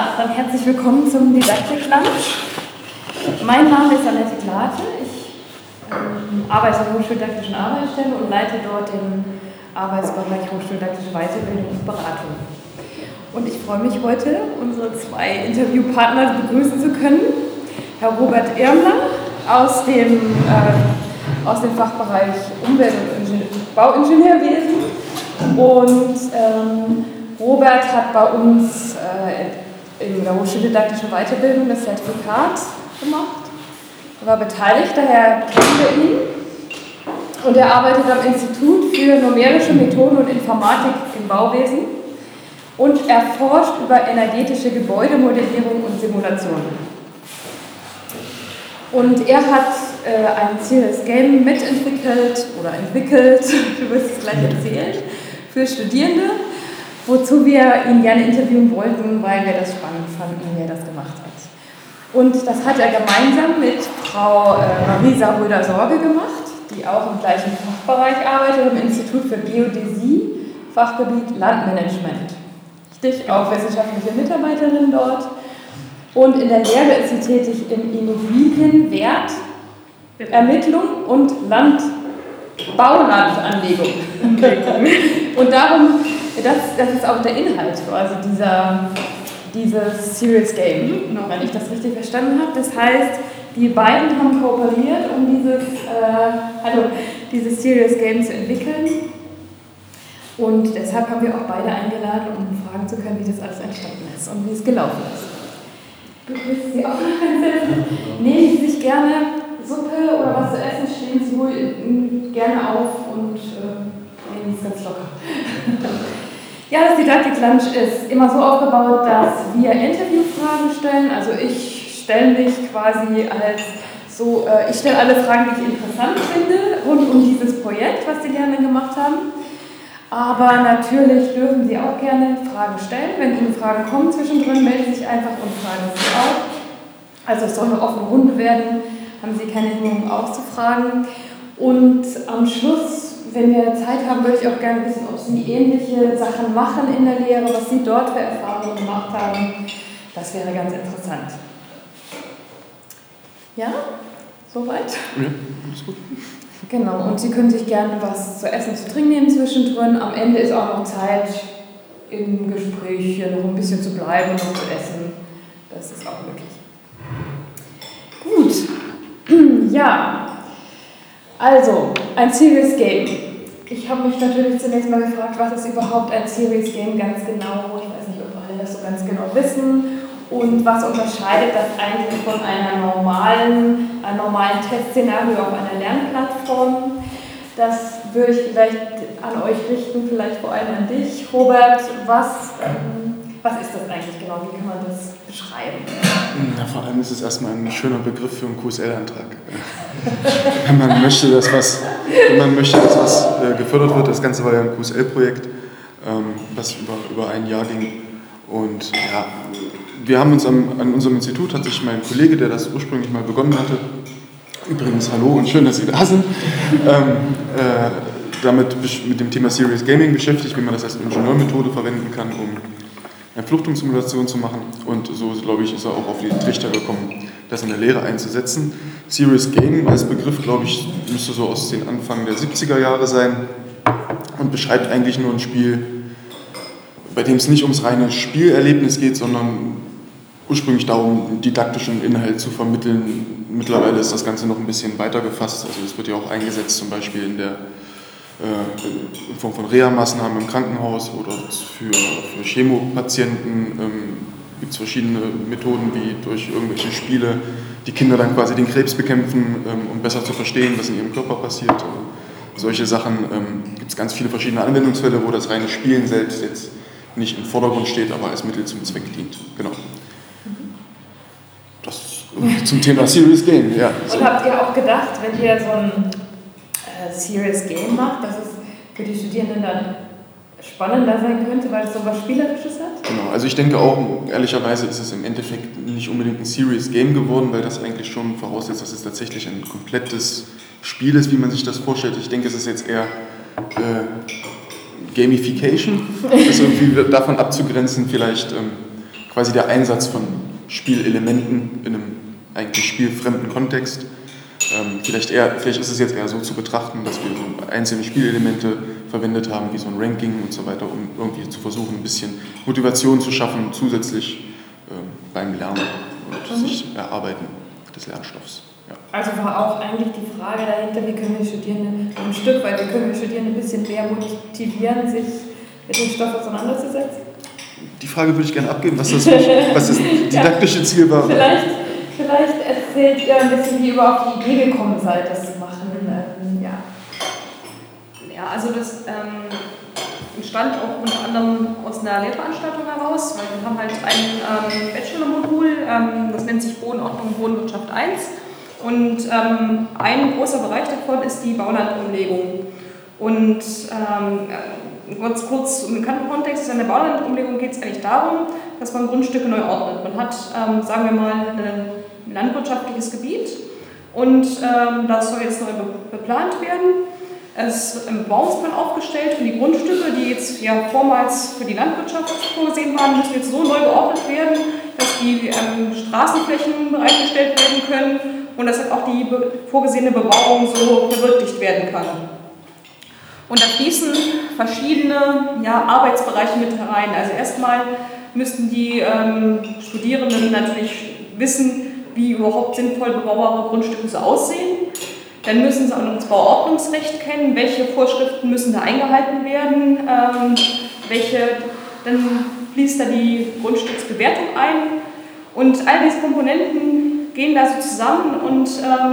Ja, dann herzlich willkommen zum Didaktik-Lunch. Mein Name ist Annette Glate. Ich arbeite an der Hochschuldidaktischen Arbeitsstelle und leite dort den Arbeitsbereich Hochschuldidaktische Weiterbildung und Beratung. Und ich freue mich heute, unsere zwei Interviewpartner begrüßen zu können. Herr Robert Irmler aus dem Fachbereich Umwelt- und Bauingenieurwesen. Und Robert hat bei uns in der Hochschuldidaktischen Weiterbildung das Zertifikat gemacht. Er war beteiligt, daher kennen wir ihn. Und er arbeitet am Institut für numerische Methoden und Informatik im Bauwesen und erforscht über energetische Gebäudemodellierung und Simulation. Und er hat ein Serious Game mitentwickelt oder entwickelt, du wirst es gleich erzählen, für Studierende, wozu wir ihn gerne interviewen wollten, weil wir das spannend fanden, wie er das gemacht hat. Und das hat er gemeinsam mit Frau Marisa Röder-Sorge gemacht, die auch im gleichen Fachbereich arbeitet, im Institut für Geodäsie, Fachgebiet Landmanagement. Richtig, auch wissenschaftliche Mitarbeiterin dort. Und in der Lehre ist sie tätig in Immobilienwert, Ermittlung und Baulandanlegung. Und darum, das ist auch der Inhalt quasi dieses Serious Game, wenn ich das richtig verstanden habe. Das heißt, die beiden haben kooperiert, um dieses Serious Game zu entwickeln. Und deshalb haben wir auch beide eingeladen, um fragen zu können, wie das alles entstanden ist und wie es gelaufen ist. Begrüßen Sie auch noch ganz herzlich. Nehmen Sie sich gerne Suppe oder was zu essen, stehen Sie wohl gerne auf und nehmen Sie es ganz locker. Ja, das Didaktik-Lunch ist immer so aufgebaut, dass wir Interviewfragen stellen. Also ich stelle mich quasi ich stelle alle Fragen, die ich interessant finde, rund um dieses Projekt, was Sie gerne gemacht haben. Aber natürlich dürfen Sie auch gerne Fragen stellen. Wenn Ihnen Fragen kommen zwischendrin, melden Sie sich einfach und fragen Sie auch. Also es soll eine offene Runde werden, haben Sie keine Hemmung auszufragen. Und am Schluss, wenn wir Zeit haben, würde ich auch gerne wissen, ob Sie ähnliche Sachen machen in der Lehre, was Sie dort für Erfahrungen gemacht haben. Das wäre ganz interessant. Ja? Soweit? Ja, alles gut. Genau, und Sie können sich gerne was zu essen, zu trinken nehmen zwischendrin. Am Ende ist auch noch Zeit, im Gespräch hier noch ein bisschen zu bleiben und noch zu essen. Das ist auch möglich. Gut, ja. Also, ein Serious Game. Ich habe mich natürlich zunächst mal gefragt, was ist überhaupt ein Serious Game ganz genau? Ich weiß nicht, ob alle das so ganz genau wissen. Und was unterscheidet das eigentlich von einem normalen Testszenario auf einer Lernplattform? Das würde ich vielleicht an euch richten, vielleicht vor allem an dich, Robert. Was ist das eigentlich genau? Wie kann man das beschreiben? Ja, vor allem ist es erstmal ein schöner Begriff für einen QSL-Antrag. Wenn man möchte, dass was gefördert wird, das Ganze war ja ein QSL-Projekt, was über ein Jahr ging. Und ja, wir haben uns an unserem Institut, hat sich mein Kollege, der das ursprünglich mal begonnen hatte, übrigens hallo und schön, dass Sie da sind, mit dem Thema Serious Gaming beschäftigt, wie man das als Ingenieurmethode verwenden kann, um eine Fluchtungssimulation zu machen. Und so, glaube ich, ist er auch auf den Trichter gekommen, das in der Lehre einzusetzen. Serious Gaming als Begriff, glaube ich, müsste so aus den Anfang der 70er Jahre sein und beschreibt eigentlich nur ein Spiel, bei dem es nicht ums reine Spielerlebnis geht, sondern ursprünglich darum, didaktischen Inhalt zu vermitteln. Mittlerweile ist das Ganze noch ein bisschen weiter gefasst. Also es wird ja auch eingesetzt, zum Beispiel in Form von Reha-Maßnahmen im Krankenhaus oder für Chemopatienten. Gibt es verschiedene Methoden, wie durch irgendwelche Spiele die Kinder dann quasi den Krebs bekämpfen, um besser zu verstehen, was in ihrem Körper passiert. Solche Sachen gibt es ganz viele verschiedene Anwendungsfälle, wo das reine Spielen selbst jetzt nicht im Vordergrund steht, aber als Mittel zum Zweck dient. Genau. Das zum Thema Serious Game, ja. Und habt ihr auch gedacht, wenn ihr so ein Serious Game macht, dass es für die Studierenden dann spannender sein könnte, weil es so was Spielerisches hat? Genau, also ich denke auch, ehrlicherweise ist es im Endeffekt nicht unbedingt ein Serious Game geworden, weil das eigentlich schon voraussetzt, dass es tatsächlich ein komplettes Spiel ist, wie man sich das vorstellt. Ich denke, es ist jetzt eher Gamification, das irgendwie davon abzugrenzen, vielleicht quasi der Einsatz von Spielelementen in einem eigentlich spielfremden Kontext. Vielleicht ist es jetzt eher so zu betrachten, dass wir so einzelne Spielelemente verwendet haben, wie so ein Ranking und so weiter, um irgendwie zu versuchen, ein bisschen Motivation zu schaffen, zusätzlich beim Lernen und sich erarbeiten des Lernstoffs. Ja. Also war auch eigentlich die Frage dahinter, wie können wir Studierende ein bisschen mehr motivieren, sich mit dem Stoff auseinanderzusetzen? Die Frage würde ich gerne abgeben, was das didaktische Ziel war. Vielleicht erzählt ihr ein bisschen, wie ihr überhaupt die Idee gekommen seid, das zu machen. Ja, also das entstand auch unter anderem aus einer Lehrveranstaltung heraus, weil wir haben halt ein Bachelor-Modul, das nennt sich Bodenordnung und Bodenwirtschaft 1. Und ein großer Bereich davon ist die Baulandumlegung. Und ganz kurz im bekannten Kontext, in der Baulandumlegung geht es eigentlich darum, dass man Grundstücke neu ordnet. Man hat, sagen wir mal, ein landwirtschaftliches Gebiet und das soll jetzt neu beplant werden. Es wird ein Bauungsplan aufgestellt und die Grundstücke, die jetzt ja vormals für die Landwirtschaft vorgesehen waren, müssen jetzt so neu geordnet werden, dass die Straßenflächen bereitgestellt werden können und dass halt auch die vorgesehene Bebauung so verwirklicht werden kann. Und da fließen verschiedene Arbeitsbereiche mit herein. Also erstmal müssten die Studierenden natürlich wissen, wie überhaupt sinnvoll bebaubare Grundstücke so aussehen. Dann müssen sie auch noch das Bauordnungsrecht kennen, welche Vorschriften müssen da eingehalten werden, dann fließt da die Grundstücksbewertung ein. Und all diese Komponenten gehen da so zusammen und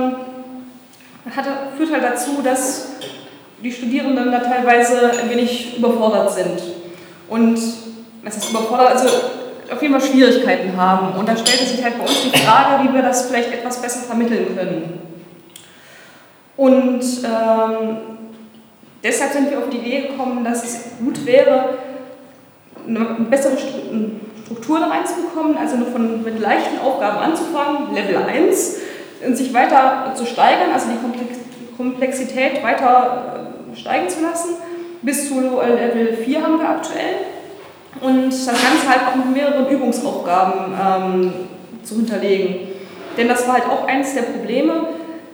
führt halt dazu, dass die Studierenden da teilweise ein wenig überfordert sind. Und was heißt überfordert? Also auf jeden Fall Schwierigkeiten haben. Und dann stellte sich halt bei uns die Frage, wie wir das vielleicht etwas besser vermitteln können. Und deshalb sind wir auf die Idee gekommen, dass es gut wäre, eine bessere Struktur da reinzubekommen, also nur mit leichten Aufgaben anzufangen, Level 1, und sich weiter zu steigern, also die Komplexität weiter steigen zu lassen. Bis zu Level 4 haben wir aktuell. Und das Ganze halt auch mit mehreren Übungsaufgaben zu hinterlegen. Denn das war halt auch eines der Probleme.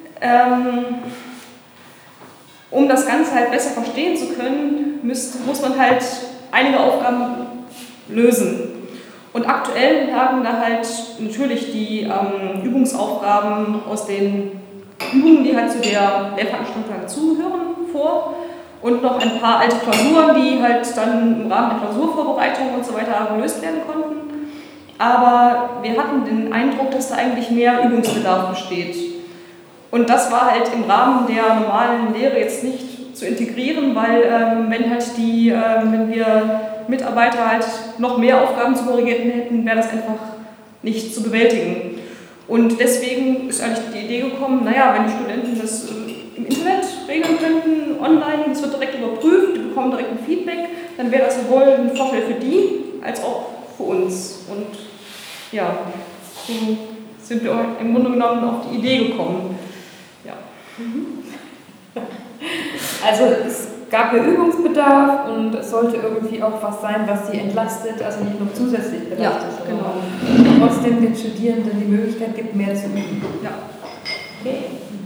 Um das Ganze halt besser verstehen zu können, muss man halt einige Aufgaben lösen. Und aktuell lagen da halt natürlich die Übungsaufgaben aus den Übungen, die halt zu der Lehrveranstaltung dazugehören, vor. Und noch ein paar alte Klausuren, die halt dann im Rahmen der Klausurvorbereitung und so weiter gelöst werden konnten. Aber wir hatten den Eindruck, dass da eigentlich mehr Übungsbedarf besteht. Und das war halt im Rahmen der normalen Lehre jetzt nicht zu integrieren, weil wenn wir Mitarbeiter halt noch mehr Aufgaben zu korrigieren hätten, wäre das einfach nicht zu bewältigen. Und deswegen ist eigentlich die Idee gekommen, wenn die Studenten das im Internet regeln könnten, online, das wird direkt überprüft, die bekommen direkt ein Feedback, dann wäre das sowohl ein Vorteil für die als auch für uns. Und ja, so sind wir im Grunde genommen auf die Idee gekommen. Ja. Also es gab ja Übungsbedarf und es sollte irgendwie auch was sein, was sie entlastet, also nicht nur zusätzlich belastet, sondern trotzdem den Studierenden die Möglichkeit gibt, mehr zu üben. Ja. Okay.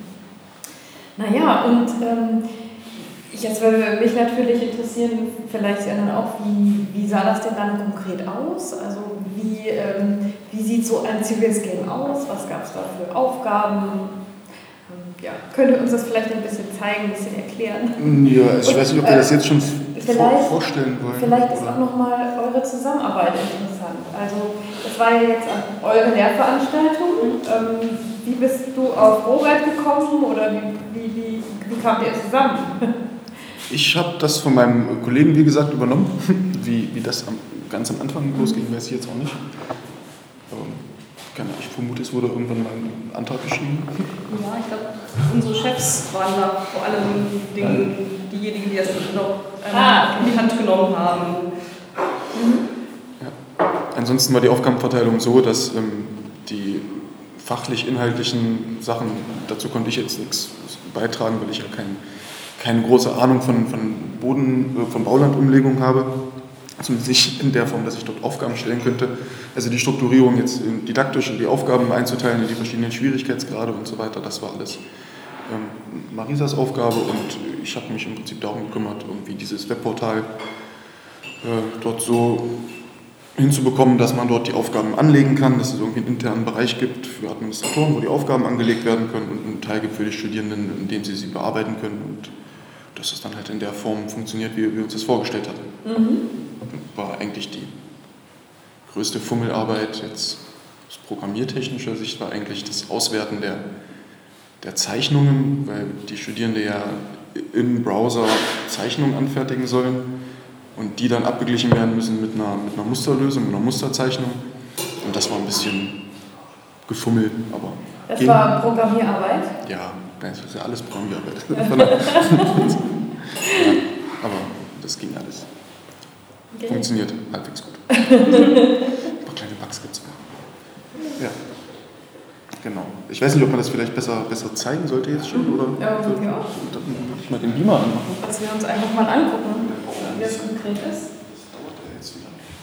Naja, und jetzt würde mich natürlich interessieren, vielleicht Sie anderen auch, wie sah das denn dann konkret aus? Also wie sieht so ein Serious Game aus? Was gab es da für Aufgaben? Könnt ihr uns das vielleicht ein bisschen zeigen, ein bisschen erklären? Ja, ich weiß nicht, ob wir das jetzt schon vorstellen wollen. Vielleicht ist auch nochmal eure Zusammenarbeit interessant. Also das war ja jetzt eure Lehrveranstaltung. Wie bist du auf Robert gekommen oder wie kamt ihr zusammen? Ich habe das von meinem Kollegen, wie gesagt, übernommen. Wie das ganz am Anfang losging, weiß ich jetzt auch nicht. Ich vermute, es wurde irgendwann mal ein Antrag geschrieben. Ja, ich glaube, unsere Chefs waren da vor allem diejenigen, die das noch in die Hand genommen haben. Ja. Ansonsten war die Aufgabenverteilung so, dass die fachlich-inhaltlichen Sachen, dazu konnte ich jetzt nichts beitragen, weil ich ja keine große Ahnung von Baulandumlegung habe. zumindest nicht in der Form, dass ich dort Aufgaben stellen könnte. Also die Strukturierung jetzt didaktisch in die Aufgaben einzuteilen, in die verschiedenen Schwierigkeitsgrade und so weiter, das war alles Marisas Aufgabe und ich habe mich im Prinzip darum gekümmert, irgendwie dieses Webportal dort so hinzubekommen, dass man dort die Aufgaben anlegen kann, dass es irgendwie einen internen Bereich gibt für Administratoren, wo die Aufgaben angelegt werden können und einen Teil gibt für die Studierenden, in dem sie bearbeiten können und dass es dann halt in der Form funktioniert, wie wir uns das vorgestellt hatten. War eigentlich die größte Fummelarbeit jetzt aus programmiertechnischer Sicht war eigentlich das Auswerten der Zeichnungen, weil die Studierende ja im Browser Zeichnungen anfertigen sollen und die dann abgeglichen werden müssen mit einer Musterlösung, mit einer Musterzeichnung. Und das war ein bisschen gefummelt, aber... Das war Programmierarbeit? Ja, das ist ja alles Programmierarbeit. Ja, aber das ging alles. Okay. Funktioniert halbwegs gut. Ein paar kleine Bugs gibt es. Ja. Genau. Ich weiß nicht, ob man das vielleicht besser zeigen sollte jetzt schon, oder? Ja. Dann würde ich mal den Beamer anmachen. Dass wir uns einfach mal angucken, wie das konkret ist. Das dauert ja jetzt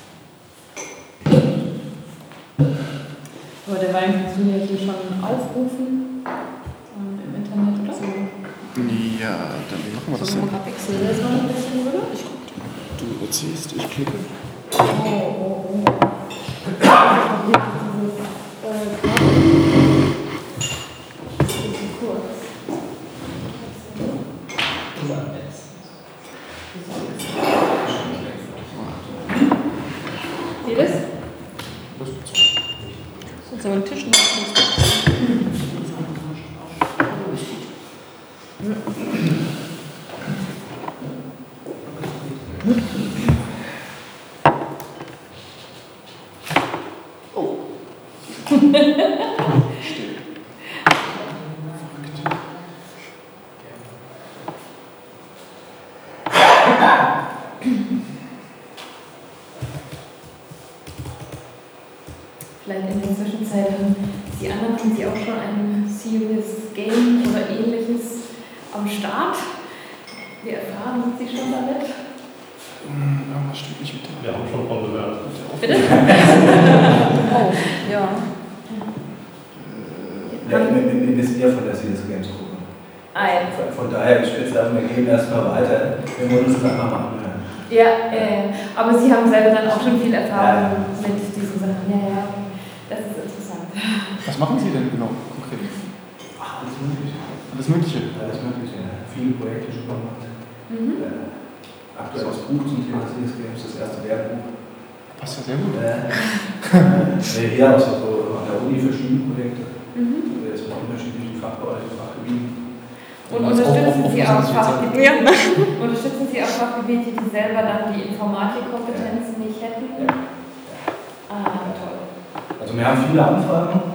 wieder. Aber der Wein kannst du ja hier schon aufrufen im Internet oder so. Ja, dann machen wir das so. Pixel das mal ein bisschen, oder? Du erzählst, ich klicke. Oh. Wie das? Das ist aber ein Tisch nicht. Vielleicht in der Zwischenzeit haben Sie auch schon ein Serious Game oder ähnliches am Start? Wie erfahren sind Sie schon damit? Was stimmt nicht mit der? Wir haben schon von bewertet. Bitte? Oh, ja. Wir wissen ja von der Serious Games Gruppe. Von daher, ich würde sagen, wir gehen erstmal weiter. Wir wollen uns dann mal anhören. Ja, aber Sie haben selber dann auch schon viel Erfahrung mit diesen Sachen. Ja, das ist interessant. Was machen Sie denn genau konkret? Alles Mögliche. Alles Mögliche? Alles Mögliche. Viele Projekte schon gemacht. Aktuelles Buch zum Thema Serious Games, das erste Lehrbuch. Passt ja sehr gut. Ja, also so an der Uni verschiedene Projekte. Jetzt mit unterschiedlichen Fachbereichen, Fachgebieten. Und unterstützen Sie auch Fachgebiete, die selber dann die Informatikkompetenzen nicht hätten? Ja. Toll. Also wir haben viele Anfragen.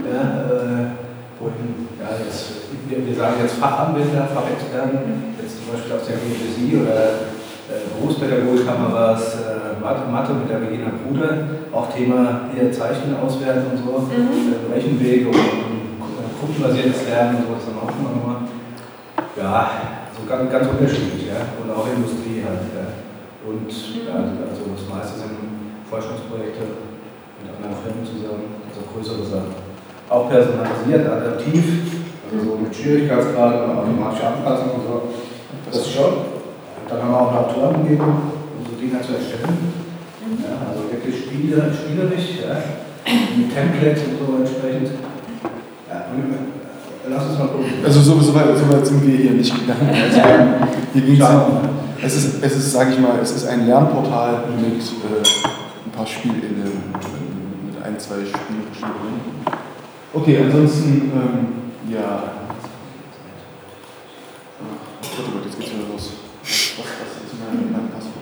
Wir sagen jetzt Fachanwender, Fachexperten, jetzt zum Beispiel aus der Geodäsie oder Berufspädagogik haben wir was, Mathe mit der Regina Bruder, auch Thema hier Zeichnen auswerten und so, Rechenweg und gruppenbasiertes Lernen und so, das haben wir auch schon mal gemacht. Ja, so ganz unterschiedlich, ja, und auch Industrie halt. Ja. Und also das meiste sind Forschungsprojekte mit anderen Firmen zusammen, also größere Sachen. Auch personalisiert, adaptiv, also so mit Schwierigkeitsgraden und automatische Anpassung und so. Das schon. Dann haben wir auch eine Autorenumgebung, um so Dinge zu erstellen. Ja, also wirklich spielerisch, ja, mit Templates und so entsprechend. Ja, lass uns mal gucken. Also so weit sind wir hier nicht gegangen. Also hier ging's es ist, sage ich mal, es ist ein Lernportal mit ein paar Spielelementen, mit ein, zwei Spielen. Okay, ansonsten, ja. Oh Gott, jetzt geht's wieder los. Was ist mein Passwort?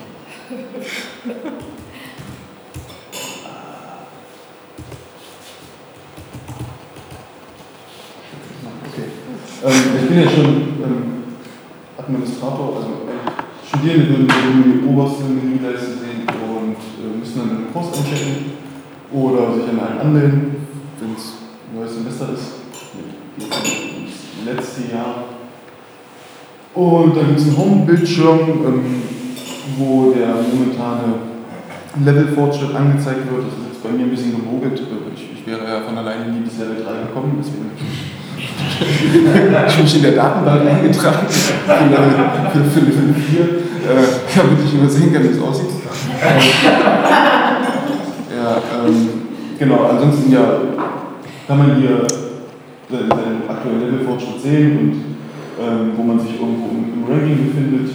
Okay. Ich bin ja schon Administrator, also Studierende würden die oberste Menüleiste sehen und müssen dann einen Kurs einchecken oder sich an einen anmelden, wenn es ein neues Semester ist. Das letzte Jahr. Und dann gibt es einen Home-Bildschirm, wo der momentane ein Levelfortschritt angezeigt wird. Das ist jetzt bei mir ein bisschen gemogelt. Ich wäre ja von alleine nie bis Level 3 gekommen, deswegen ich mich in der Datenbank eingetragen für Level 4, damit ich immer sehen kann, wie es aussieht. Genau, ansonsten kann man hier seinen aktuellen Levelfortschritt sehen und wo man sich irgendwo im Ranking befindet.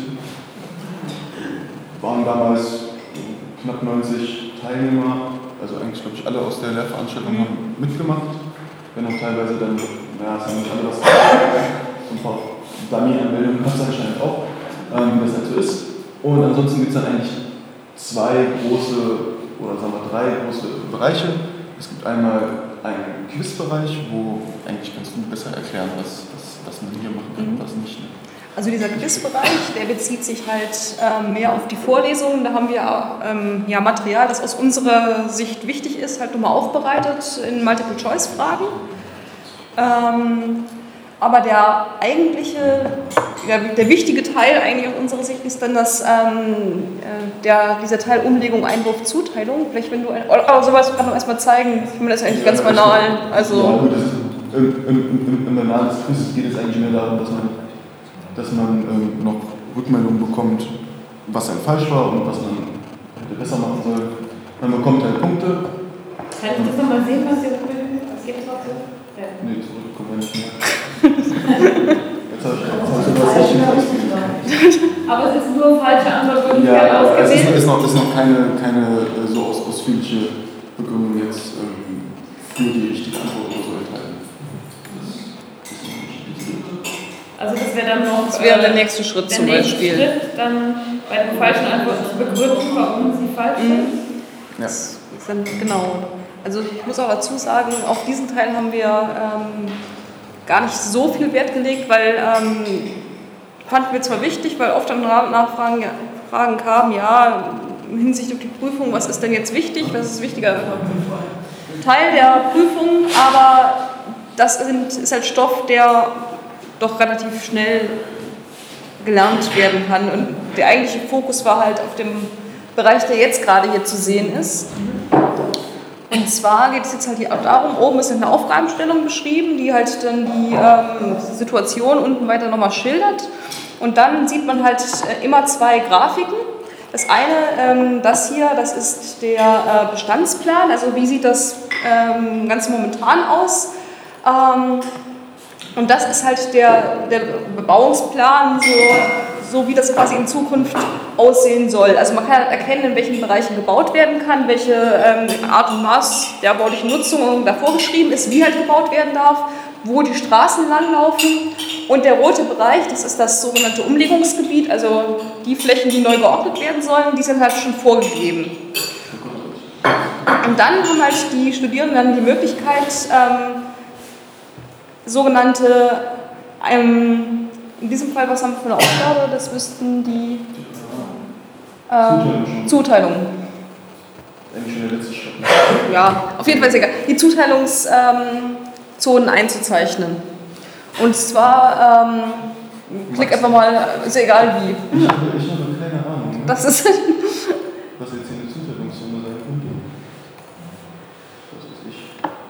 Waren damals knapp 90 Teilnehmer, also eigentlich glaube ich alle aus der Lehrveranstaltung haben mitgemacht, wenn auch teilweise dann, es haben nicht alle was so ein paar Dummy-Anmeldungen gab es anscheinend auch, wie das halt so ist. Und ansonsten gibt es dann eigentlich drei große Bereiche. Es gibt einmal einen Quizbereich, wo eigentlich kannst du besser erklären, was man hier machen kann und was nicht. Also dieser Quizbereich, der bezieht sich halt mehr auf die Vorlesungen. Da haben wir auch Material, das aus unserer Sicht wichtig ist, halt nochmal aufbereitet in Multiple-Choice-Fragen. Aber der wichtige Teil eigentlich aus unserer Sicht ist dann dieser Teil Umlegung, Einwurf, Zuteilung. Vielleicht wenn du sowas kann man erstmal zeigen, ich meine das ist eigentlich ganz banal. Also ja, gut, im Banal des Quizzes geht es eigentlich mehr darum, dass man noch Rückmeldungen bekommt, was falsch war und was man hätte besser machen soll. Man bekommt halt Punkte. Kann ich das nochmal sehen, was gibt es noch so? Ja. Nee, zurückkommen wir nicht mehr. Jetzt habe ich was richtig ausgegeben. Aber es ist nur falsche Antwort, ja, es ist noch keine so ausführliche Begründung jetzt für die richtige Antwort oder so enthalten. Also das wäre dann noch... Das wäre der nächste Schritt zum Beispiel. Der nächste Schritt, dann bei den falschen Antworten zu begründen, warum sie falsch sind. Ja. Genau. Also ich muss auch dazu sagen, auf diesen Teil haben wir gar nicht so viel Wert gelegt, weil fanden wir zwar wichtig, weil oft dann Nachfragen kamen, hinsichtlich auf die Prüfung, was ist denn jetzt wichtig, was ist wichtiger Teil der Prüfung, aber das ist halt Stoff, der doch relativ schnell gelernt werden kann. Und der eigentliche Fokus war halt auf dem Bereich, der jetzt gerade hier zu sehen ist. Und zwar geht es jetzt halt hier auch darum, oben ist eine Aufgabenstellung beschrieben, die halt dann die Situation unten weiter nochmal schildert. Und dann sieht man halt immer zwei Grafiken. Das eine, das ist der Bestandsplan, also wie sieht das ganz momentan aus. Und das ist halt der Bebauungsplan, so wie das quasi in Zukunft aussehen soll. Also man kann erkennen, in welchen Bereichen gebaut werden kann, welche Art und Maß der baulichen Nutzung davor beschrieben ist, wie halt gebaut werden darf, wo die Straßen langlaufen. Und der rote Bereich, das ist das sogenannte Umlegungsgebiet, also die Flächen, die neu geordnet werden sollen, die sind halt schon vorgegeben. Und dann haben halt die Studierenden dann die Möglichkeit, sogenannte, in diesem Fall, was haben wir für eine Aufgabe? Das müssten die Zuteilung. Eigentlich schon der letzte Schritt. Ja, auf jeden Fall ist egal. Die Zuteilungszonen einzuzeichnen. Und zwar, klick einfach mal, ist egal wie. Ich habe keine Ahnung. Ne? Das ist was jetzt hier eine Zuteilungszone sein könnte. Was weiß ich.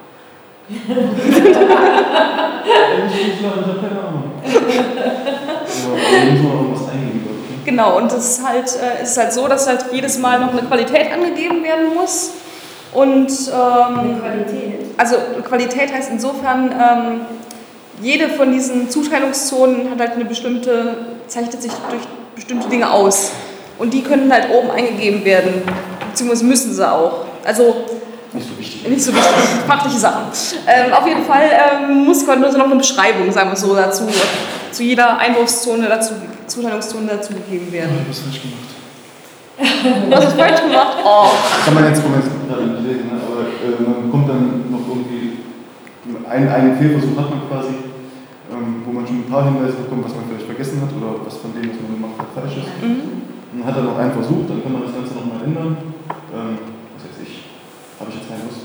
Ich habe keine Ahnung. Aber muss man auch was eingeben. Genau, und das ist halt so, dass halt jedes Mal noch eine Qualität angegeben werden muss. Und Qualität? Also Qualität heißt insofern, jede von diesen Zuteilungszonen hat halt zeichnet sich durch bestimmte Dinge aus. Und die können halt oben eingegeben werden, beziehungsweise müssen sie auch. Also nicht so wichtig, fachliche Sachen. Auf jeden Fall muss nur noch eine Beschreibung, sagen wir so, dazu, zu jeder Einwurfszone, Zuteilungszone dazu gegeben werden. Ich habe was falsch gemacht. Du hast es falsch gemacht? Oh. Kann man jetzt gerade nicht lesen, ne? Aber man bekommt dann noch irgendwie einen Fehlversuch hat man quasi, wo man schon ein paar Hinweise bekommt, was man vielleicht vergessen hat oder was von dem, was man gemacht hat, falsch ist. Dann hat er noch einen Versuch, dann kann man das Ganze nochmal ändern. Was weiß ich, habe ich jetzt keine Lust.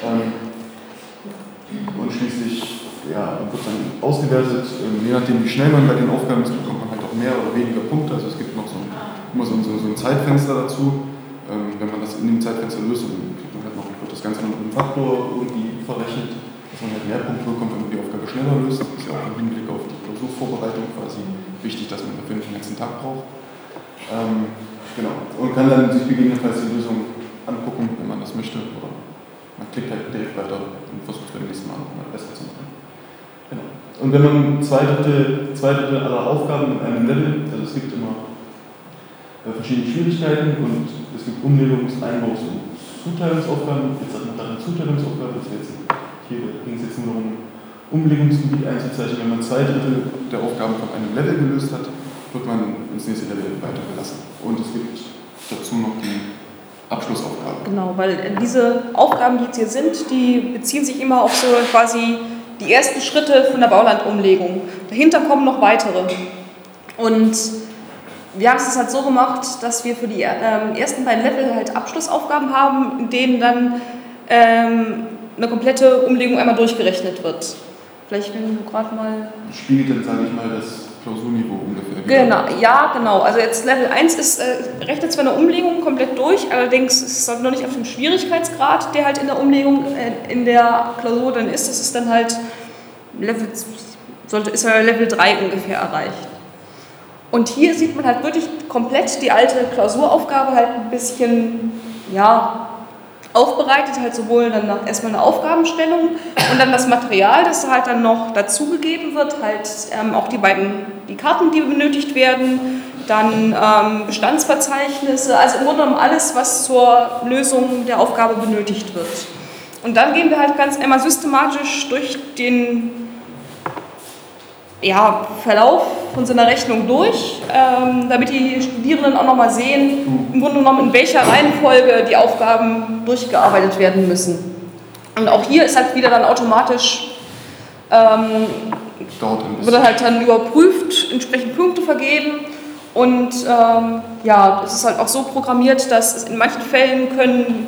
Und schließlich wird dann ausgewertet, je nachdem wie schnell man bei den Aufgaben ist, bekommt man halt auch mehr oder weniger Punkte. Also es gibt noch immer so ein Zeitfenster dazu. Wenn man das in dem Zeitfenster löst, dann wird das Ganze noch mit einem Faktor irgendwie verrechnet, dass man halt mehr Punkte bekommt, wenn man die Aufgabe schneller löst. Das ist ja auch im Hinblick auf die Klausurvorbereitung quasi wichtig, dass man dafür nicht den ganzen Tag braucht. Genau. Und kann dann sich gegebenenfalls die Lösung angucken, wenn man das möchte. Oder man klickt halt direkt weiter und versucht beim nächsten Mal nochmal besser zu machen. Genau. Und wenn man 2/3 aller Aufgaben in einem Level, also es gibt immer verschiedene Schwierigkeiten und es gibt Umlegungs-, Einbaus- und Zuteilungsaufgaben. Jetzt hat man gerade eine Zuteilungsaufgabe, hier ging es jetzt nur darum, Umlegungsgebiet einzuzeichnen. Wenn man 2/3 der Aufgaben von einem Level gelöst hat, wird man ins nächste Level weitergelassen. Und es gibt dazu noch die Abschlussaufgabe. Genau, weil diese Aufgaben, die jetzt hier sind, die beziehen sich immer auf so quasi die ersten Schritte von der Baulandumlegung. Dahinter kommen noch weitere. Und wir haben es halt so gemacht, dass wir für die ersten beiden Level halt Abschlussaufgaben haben, in denen dann eine komplette Umlegung einmal durchgerechnet wird. Vielleicht, wenn du gerade mal... Spiegelt dann, sage ich mal, das Klausurniveau ungefähr. Genau, ja, genau. Also jetzt Level 1 rechnet zwar eine Umlegung komplett durch, allerdings ist es noch nicht auf dem Schwierigkeitsgrad, der halt in der Umlegung, in der Klausur dann ist. Das ist dann halt Level 3 ungefähr erreicht. Und hier sieht man halt wirklich komplett die alte Klausuraufgabe halt ein bisschen, ja, aufbereitet, halt sowohl dann erstmal eine Aufgabenstellung und dann das Material, das halt dann noch dazugegeben wird, halt auch die Karten, die benötigt werden, dann Bestandsverzeichnisse, also im Grunde genommen alles, was zur Lösung der Aufgabe benötigt wird. Und dann gehen wir halt ganz einmal systematisch durch den Verlauf von so einer Rechnung durch, damit die Studierenden auch nochmal sehen, im Grunde genommen, in welcher Reihenfolge die Aufgaben durchgearbeitet werden müssen. Und auch hier ist halt wieder dann automatisch, wird halt dann überprüft, entsprechend Punkte vergeben und es ist halt auch so programmiert, dass es in manchen Fällen können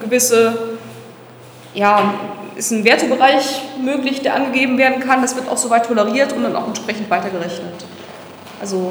ist ein Wertebereich möglich, der angegeben werden kann. Das wird auch soweit toleriert und dann auch entsprechend weitergerechnet. Also,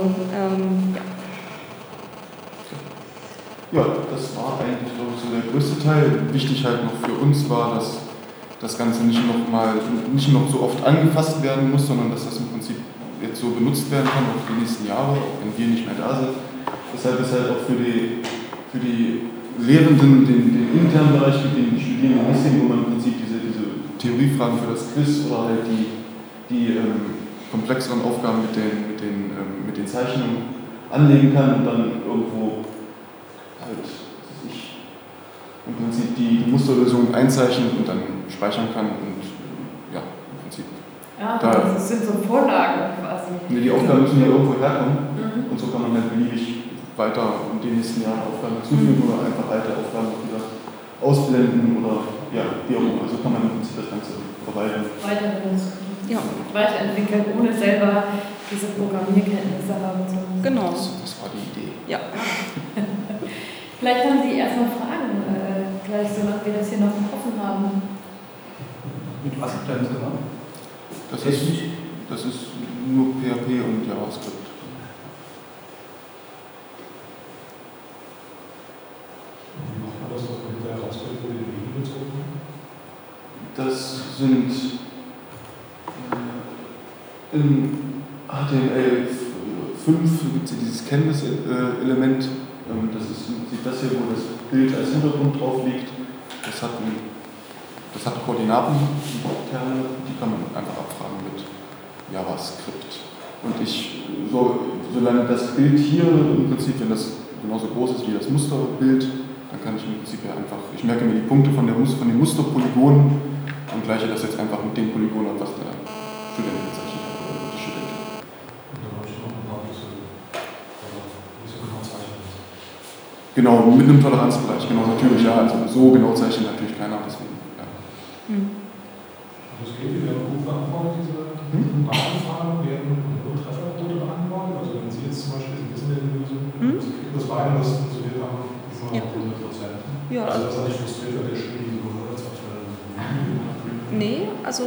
Ja, das war eigentlich, glaube ich, so der größte Teil. Wichtig halt noch für uns war, dass das Ganze nicht noch so oft angefasst werden muss, sondern dass das im Prinzip jetzt so benutzt werden kann, auch für die nächsten Jahre, auch wenn wir nicht mehr da sind. Deshalb ist halt auch für die Lehrenden den internen Bereich, mit den Studierenden ein bisschen, wo man im Prinzip diese Theoriefragen für das Quiz oder halt die komplexeren Aufgaben mit den Zeichnungen anlegen kann und dann irgendwo halt im Prinzip die Musterlösung einzeichnen und dann speichern kann und im Prinzip. Ja, das sind so Vorlagen quasi. Die Aufgaben müssen ja irgendwo herkommen und so kann man halt beliebig weiter in den nächsten Jahren Aufgaben hinzufügen oder einfach alte Aufgaben ausblenden oder wie auch immer. Also kann man im Prinzip das Ganze weiterentwickeln, ohne selber diese Programmierkenntnisse haben zu müssen. genau. Das war die Idee. Ja. Vielleicht haben Sie erstmal Fragen, gleich so, nachdem wir das hier noch offen haben. Mit was habt ihr das gemacht? Das ist nur PHP und JavaScript. Das sind im HTML5 gibt es dieses Canvas-Element. Das ist das hier, wo das Bild als Hintergrund drauf liegt. Das hat Koordinaten, die kann man einfach abfragen mit JavaScript. Und solange das Bild hier im Prinzip, wenn das genauso groß ist wie das Musterbild, dann kann ich im Prinzip ich merke mir die Punkte von den Musterpolygonen und gleiche das jetzt einfach mit dem Polygon an, was der Student gezeichnet hat oder die Studentin. Genau, mit einem Toleranzbereich, genau, natürlich, ja. Also so genau zeichnet natürlich keiner, deswegen, ja. Das geht wieder gut beantwortet, diese Anfragen werden nur Trefferquote beantwortet. Also wenn Sie jetzt zum Beispiel wissen, die Lösung, das beide, was wir studiert haben, ist noch 100%. Ja, also das hat nicht frustriert, weil der Studie so Nee,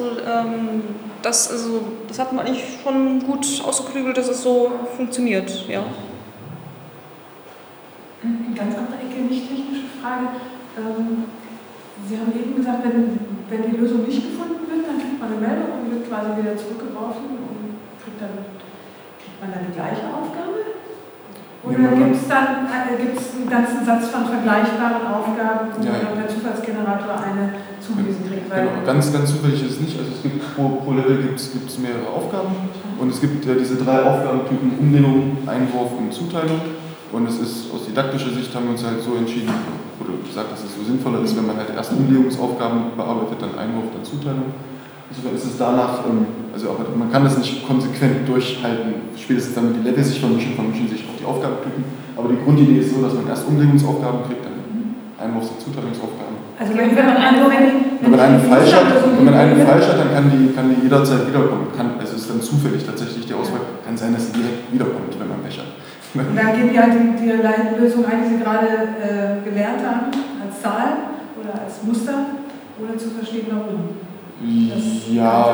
das hat man eigentlich schon gut ausgeklügelt, dass es so funktioniert, ja. Eine ganz andere Ecke, nicht technische Frage. Sie haben eben gesagt, wenn die Lösung nicht gefunden wird, dann kriegt man eine Meldung und wird quasi wieder zurückgeworfen und kriegt man dann die gleiche Aufgabe? Oder gibt es einen ganzen Satz von vergleichbaren Aufgaben, wo der Zufallsgenerator eine zugewiesen kriegt? Genau, ganz zufällig ist es nicht. Also es gibt pro Level gibt's mehrere Aufgaben und es gibt ja diese 3 Aufgabentypen: Umlegung, Einwurf und Zuteilung. Und es ist aus didaktischer Sicht haben wir uns halt so entschieden, oder gesagt, dass es so sinnvoller ist, wenn man halt erst Umlegungsaufgaben bearbeitet, dann Einwurf, dann Zuteilung. Also ist es danach, aber man kann das nicht konsequent durchhalten, spätestens dann, wenn die Level sich vermischen sich auch die Aufgabentypen. Aber die Grundidee ist so, dass man erst Umlegungsaufgaben kriegt, dann Einwurfs- und Zuteilungsaufgaben. Also wenn man eine falsch hat, dann kann die jederzeit wiederkommen. Also es ist dann zufällig tatsächlich die Auswahl. Kann sein, dass sie direkt wiederkommt, wenn man Pech hat. Und dann geben die halt die Lösung ein, die sie gerade gelernt haben, als Zahl oder als Muster, ohne zu verstehen, warum. Es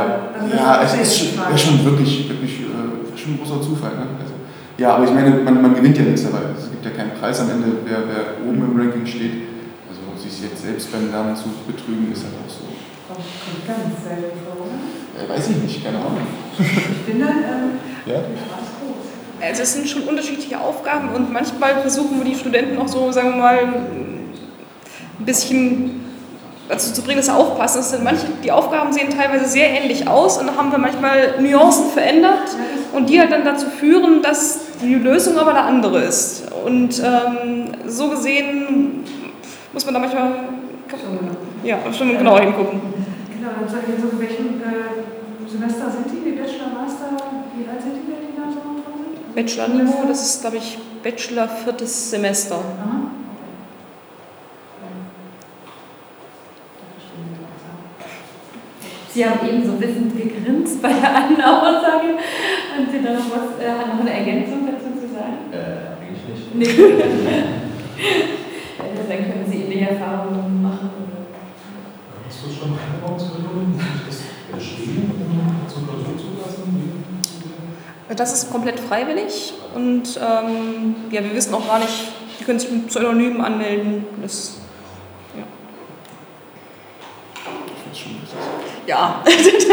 ist schon wirklich schon ein großer Zufall. Ne? Also, ja, aber ich meine, man gewinnt ja nichts dabei. Es gibt ja keinen Preis am Ende, wer oben im Ranking steht. Also sich jetzt selbst beim Lernen zu betrügen, ist halt auch so. Kommt ganz selten vor, oder? Weiß ich nicht, keine Ahnung. Ich bin dann Also es sind schon unterschiedliche Aufgaben und manchmal versuchen wir die Studenten auch so, sagen wir mal, ein bisschen dazu zu bringen, dass sie aufpassen. Die Aufgaben sehen teilweise sehr ähnlich aus und da haben wir manchmal Nuancen verändert und die halt dann dazu führen, dass die Lösung aber eine andere ist. Und so gesehen muss man da manchmal schon genauer hingucken. Genau, dann sage ich jetzt, in welchem Semester sind die Bachelor, Master, wie alt sind die da so drin? Bachelor-Niveau, das ist, glaube ich, Bachelor 4. Semester. Aha. Sie haben eben so wissend gegrinst bei der anderen Aussage. Haben Sie da noch eine Ergänzung dazu zu sagen? Eigentlich nicht. Nee. Dann können Sie ähnliche Erfahrungen machen. Ist das schon Einraumsregelung? Ist das beschrieben, zur Klausur zulassen? Das ist komplett freiwillig und wir wissen auch gar nicht, die können sich mit Pseudonymen anmelden. Ja.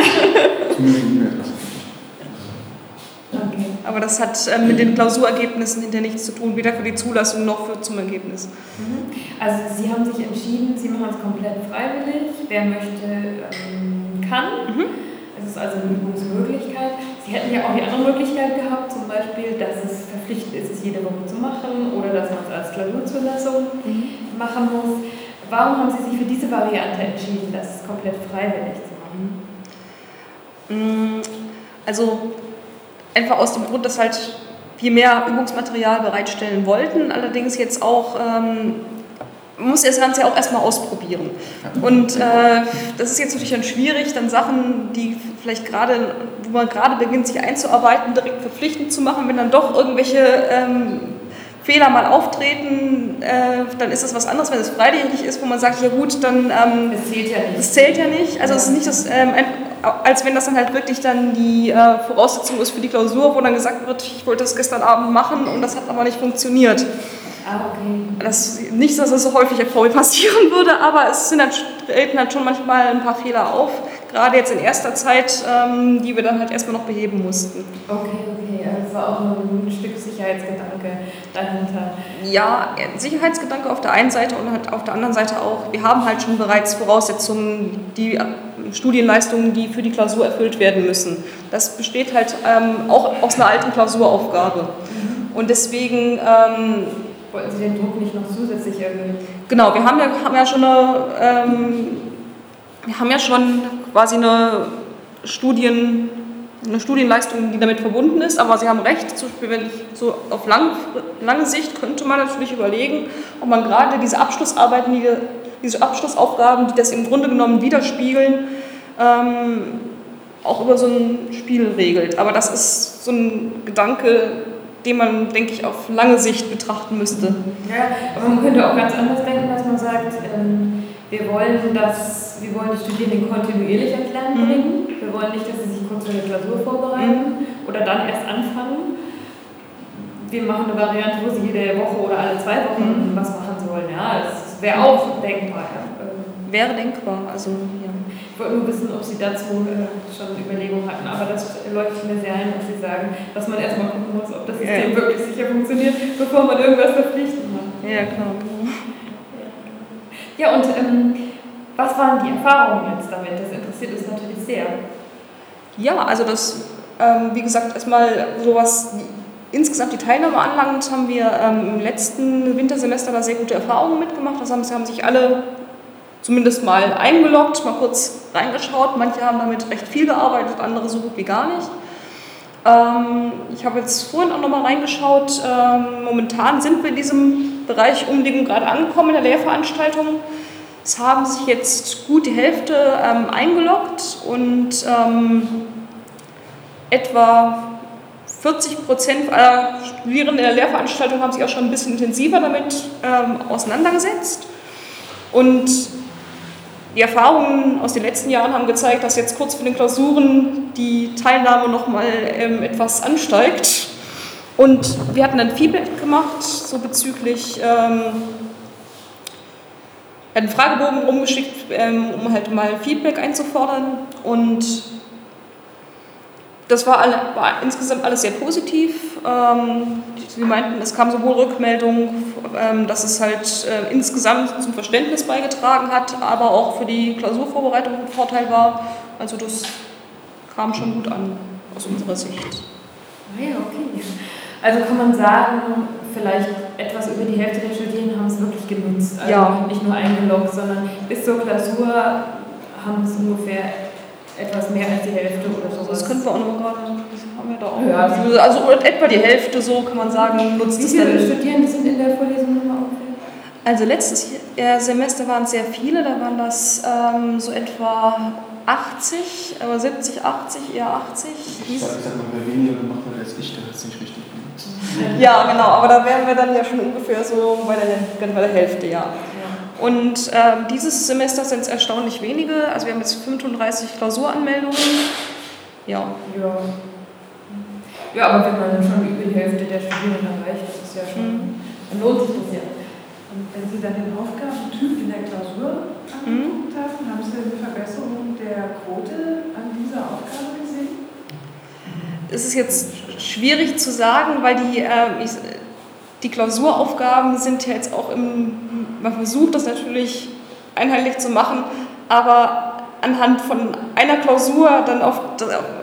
Okay. Aber das hat mit den Klausurergebnissen hinterher nichts zu tun, weder für die Zulassung noch zum Ergebnis. Also Sie haben sich entschieden, Sie machen es komplett freiwillig. Wer möchte, kann. Es ist also eine Übungsmöglichkeit. Sie hätten ja auch die andere Möglichkeit gehabt, zum Beispiel, dass es verpflichtend ist, es jede Woche zu machen oder dass man es als Klausurzulassung machen muss. Warum haben Sie sich für diese Variante entschieden, das komplett freiwillig zu machen? Also einfach aus dem Grund, dass halt wir mehr Übungsmaterial bereitstellen wollten, allerdings jetzt auch man muss das Ganze ja auch erstmal ausprobieren. Und das ist jetzt natürlich dann schwierig, dann Sachen, die vielleicht gerade, wo man gerade beginnt, sich einzuarbeiten, direkt verpflichtend zu machen, wenn dann doch irgendwelche Fehler mal auftreten, dann ist das was anderes, wenn es freiwillig ist, wo man sagt, ja gut, dann Es zählt ja nicht. es zählt ja nicht. Also es ist nicht das, als wenn das dann halt wirklich dann die Voraussetzung ist für die Klausur, wo dann gesagt wird, ich wollte das gestern Abend machen und das hat aber nicht funktioniert. Okay. Nicht, dass das so häufig passieren würde, aber es treten halt schon manchmal ein paar Fehler auf, gerade jetzt in erster Zeit, die wir dann halt erstmal noch beheben mussten. Okay, also es war auch noch ein Stück Sicherheitsgedanke dahinter. Ja, Sicherheitsgedanke auf der einen Seite und halt auf der anderen Seite auch, wir haben halt schon bereits Voraussetzungen, die Studienleistungen, die für die Klausur erfüllt werden müssen. Das besteht halt auch aus einer alten Klausuraufgabe. Und deswegen wollten Sie den Druck nicht noch zusätzlich erhöhen? Genau, wir haben ja schon quasi eine Studienleistung, die damit verbunden ist, aber Sie haben recht, zum Beispiel, wenn ich so auf lange Sicht könnte man natürlich überlegen, ob man gerade diese Abschlussarbeiten, diese Abschlussaufgaben, die das im Grunde genommen widerspiegeln, auch über so ein Spiel regelt. Aber das ist so ein Gedanke, den man, denke ich, auf lange Sicht betrachten müsste. Ja, aber man könnte auch ganz anders denken, dass man sagt, wir wollen die Studierenden kontinuierlich ans Lernen bringen. Wir wollen nicht, dass sie sich kurz für eine Klausur vorbereiten oder dann erst anfangen. Wir machen eine Variante, wo sie jede Woche oder alle 2 Wochen was machen sollen. Ja, es ist wäre auch denkbar. Ja. Wäre denkbar, also ja. Ich wollte nur wissen, ob Sie dazu schon Überlegungen hatten, aber das leuchtet mir sehr ein, dass Sie sagen, dass man erstmal gucken muss, ob das System wirklich sicher funktioniert, bevor man irgendwas verpflichtend macht. Ja, klar. Ja, und was waren die Erfahrungen jetzt damit? Das interessiert uns natürlich sehr. Ja, also das, wie gesagt, erstmal sowas insgesamt die Teilnahme anlangt, haben wir im letzten Wintersemester da sehr gute Erfahrungen mitgemacht. Das haben sich alle zumindest mal eingeloggt, mal kurz reingeschaut. Manche haben damit recht viel gearbeitet, andere so gut wie gar nicht. Ich habe jetzt vorhin auch nochmal reingeschaut. Momentan sind wir in diesem Bereich Umlegung gerade angekommen in der Lehrveranstaltung. Es haben sich jetzt gut die Hälfte eingeloggt und etwa 40% aller Studierenden in der Lehrveranstaltung haben sich auch schon ein bisschen intensiver damit auseinandergesetzt. Und die Erfahrungen aus den letzten Jahren haben gezeigt, dass jetzt kurz vor den Klausuren die Teilnahme nochmal etwas ansteigt. Und wir hatten dann Feedback gemacht, so bezüglich einen Fragebogen rumgeschickt, um halt mal Feedback einzufordern. Und das war insgesamt alles sehr positiv. Sie meinten, es kam sowohl Rückmeldung, dass es halt insgesamt zum Verständnis beigetragen hat, aber auch für die Klausurvorbereitung ein Vorteil war. Also das kam schon gut an aus unserer Sicht. Ja, okay. Also kann man sagen, vielleicht etwas über die Hälfte der Studierenden haben es wirklich genutzt. Also ja. Nicht nur eingeloggt, sondern bis zur Klausur haben es ungefähr etwas mehr als die Hälfte oder sowas. Das können wir auch noch gerade, das haben wir da auch. Ja, also etwa die Hälfte, so kann man sagen, nutzt es dann. Wie viele Studierende sind in der Vorlesung nochmal ungefähr? Also letztes Semester waren es sehr viele, da waren das so etwa 80, aber 70, 80, eher 80. Ich sag mal, wer weniger gemacht hat als ich, der hat es nicht richtig benutzt. Ja, genau, aber da wären wir dann ja schon ungefähr so bei der Hälfte, ja. Und dieses Semester sind es erstaunlich wenige, also wir haben jetzt 35 Klausuranmeldungen. Ja. Ja, aber wenn man schon über die Hälfte der Studierenden erreicht, das ist ja schon, dann lohnt sich das ja. Und wenn Sie dann den Aufgabentyp in der Klausur angeguckt haben, haben Sie eine Verbesserung der Quote an dieser Aufgabe gesehen? Es ist jetzt schwierig zu sagen, weil die Klausuraufgaben sind ja jetzt auch man versucht das natürlich einheitlich zu machen, aber anhand von einer Klausur dann also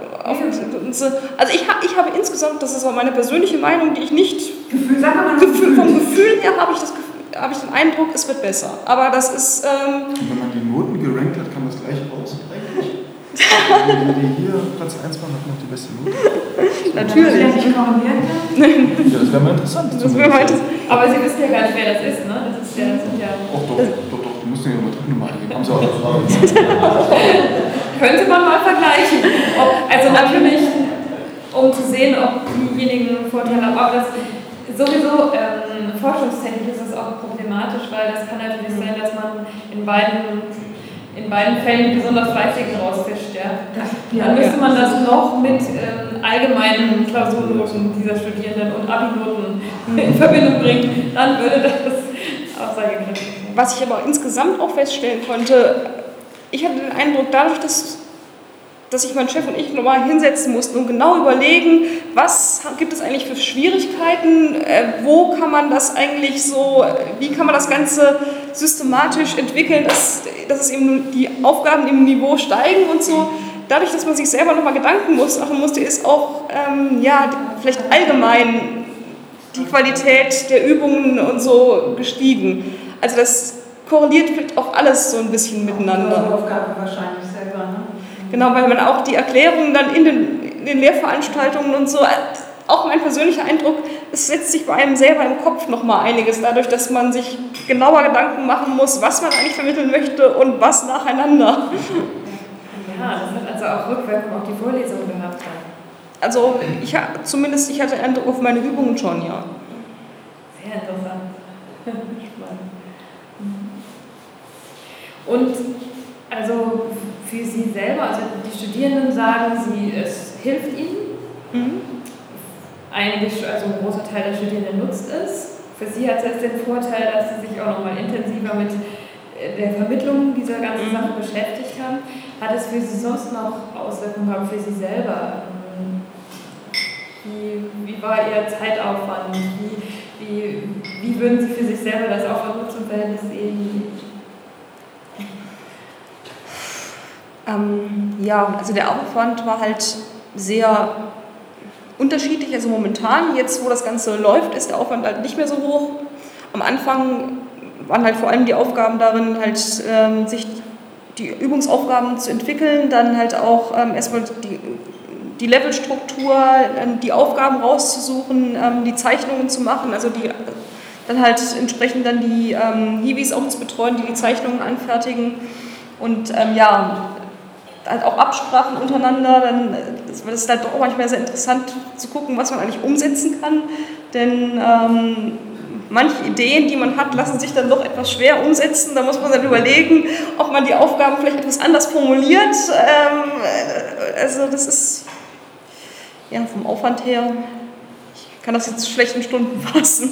ich habe insgesamt, das ist auch meine persönliche Meinung, die ich nicht, vom Gefühl her habe ich den Eindruck, es wird besser. Aber das ist... Und wenn man die Noten gerankt hat, kam das gleich raus eigentlich? Die hier Platz 1 waren, hat noch die beste Note. Natürlich. Ja, das wäre mal interessant. Aber Sie wissen ja gar nicht, wer das ist, ne? Das sind ja... Doch, die mussten ja mal Drittnummer eingeben. Haben Sie auch das Fragen. Könnte man mal vergleichen. Also natürlich, um zu sehen, ob diejenigen Vorteile haben. Aber das sowieso forschungstechnisch ist das auch problematisch, weil das kann natürlich sein, dass man in beiden Fällen die besonders Fleißigen rausfischt. Ja. Dann müsste man das noch mit allgemeinen Klausurnoten dieser Studierenden und Abi-Noten in Verbindung bringen. Dann würde das aussagekräftig sein. Was ich aber insgesamt auch feststellen konnte, ich hatte den Eindruck, dadurch, dass ich meinen Chef und ich nochmal hinsetzen mussten und genau überlegen, was gibt es eigentlich für Schwierigkeiten, wo kann man das eigentlich so, wie kann man das Ganze systematisch entwickeln, dass es eben die Aufgaben im Niveau steigen und so. Dadurch, dass man sich selber nochmal Gedanken machen musste, ist auch vielleicht allgemein die Qualität der Übungen und so gestiegen. Also das korreliert vielleicht auch alles so ein bisschen miteinander. Die Aufgabe wahrscheinlich selber, ne? Genau, weil man auch die Erklärungen dann in den Lehrveranstaltungen und so, auch mein persönlicher Eindruck, es setzt sich bei einem selber im Kopf nochmal einiges, dadurch, dass man sich genauer Gedanken machen muss, was man eigentlich vermitteln möchte und was nacheinander. Ja, das hat also auch Rückwirkung auf die Vorlesung gehabt. Also ich hatte Eindruck auf meine Übungen schon, ja. Sehr interessant. Und also für Sie selber, also die Studierenden sagen, es hilft ihnen. Ein großer Teil der Studierenden nutzt es. für Sie hat es den Vorteil, dass Sie sich auch nochmal intensiver mit der Vermittlung dieser ganzen Sache beschäftigt haben. Hat es für Sie sonst noch Auswirkungen gehabt, für Sie selber? Wie war Ihr Zeitaufwand? Wie würden Sie für sich selber das Aufwand-Nutzen-Verhältnis sehen? Ja, also der Aufwand war halt sehr unterschiedlich. Also momentan, jetzt wo das Ganze läuft, ist der Aufwand halt nicht mehr so hoch. Am Anfang waren halt vor allem die Aufgaben darin, halt sich die Übungsaufgaben zu entwickeln, dann halt auch erstmal die Levelstruktur, die Aufgaben rauszusuchen, die Zeichnungen zu machen, also dann halt entsprechend dann die Hiwis auch zu betreuen, die Zeichnungen anfertigen und halt auch Absprachen untereinander, dann ist es halt doch manchmal sehr interessant zu gucken, was man eigentlich umsetzen kann, denn manche Ideen, die man hat, lassen sich dann doch etwas schwer umsetzen. Da muss man dann überlegen, ob man die Aufgaben vielleicht etwas anders formuliert. Also das ist ja vom Aufwand her, ich kann das jetzt schlecht in Stunden fassen.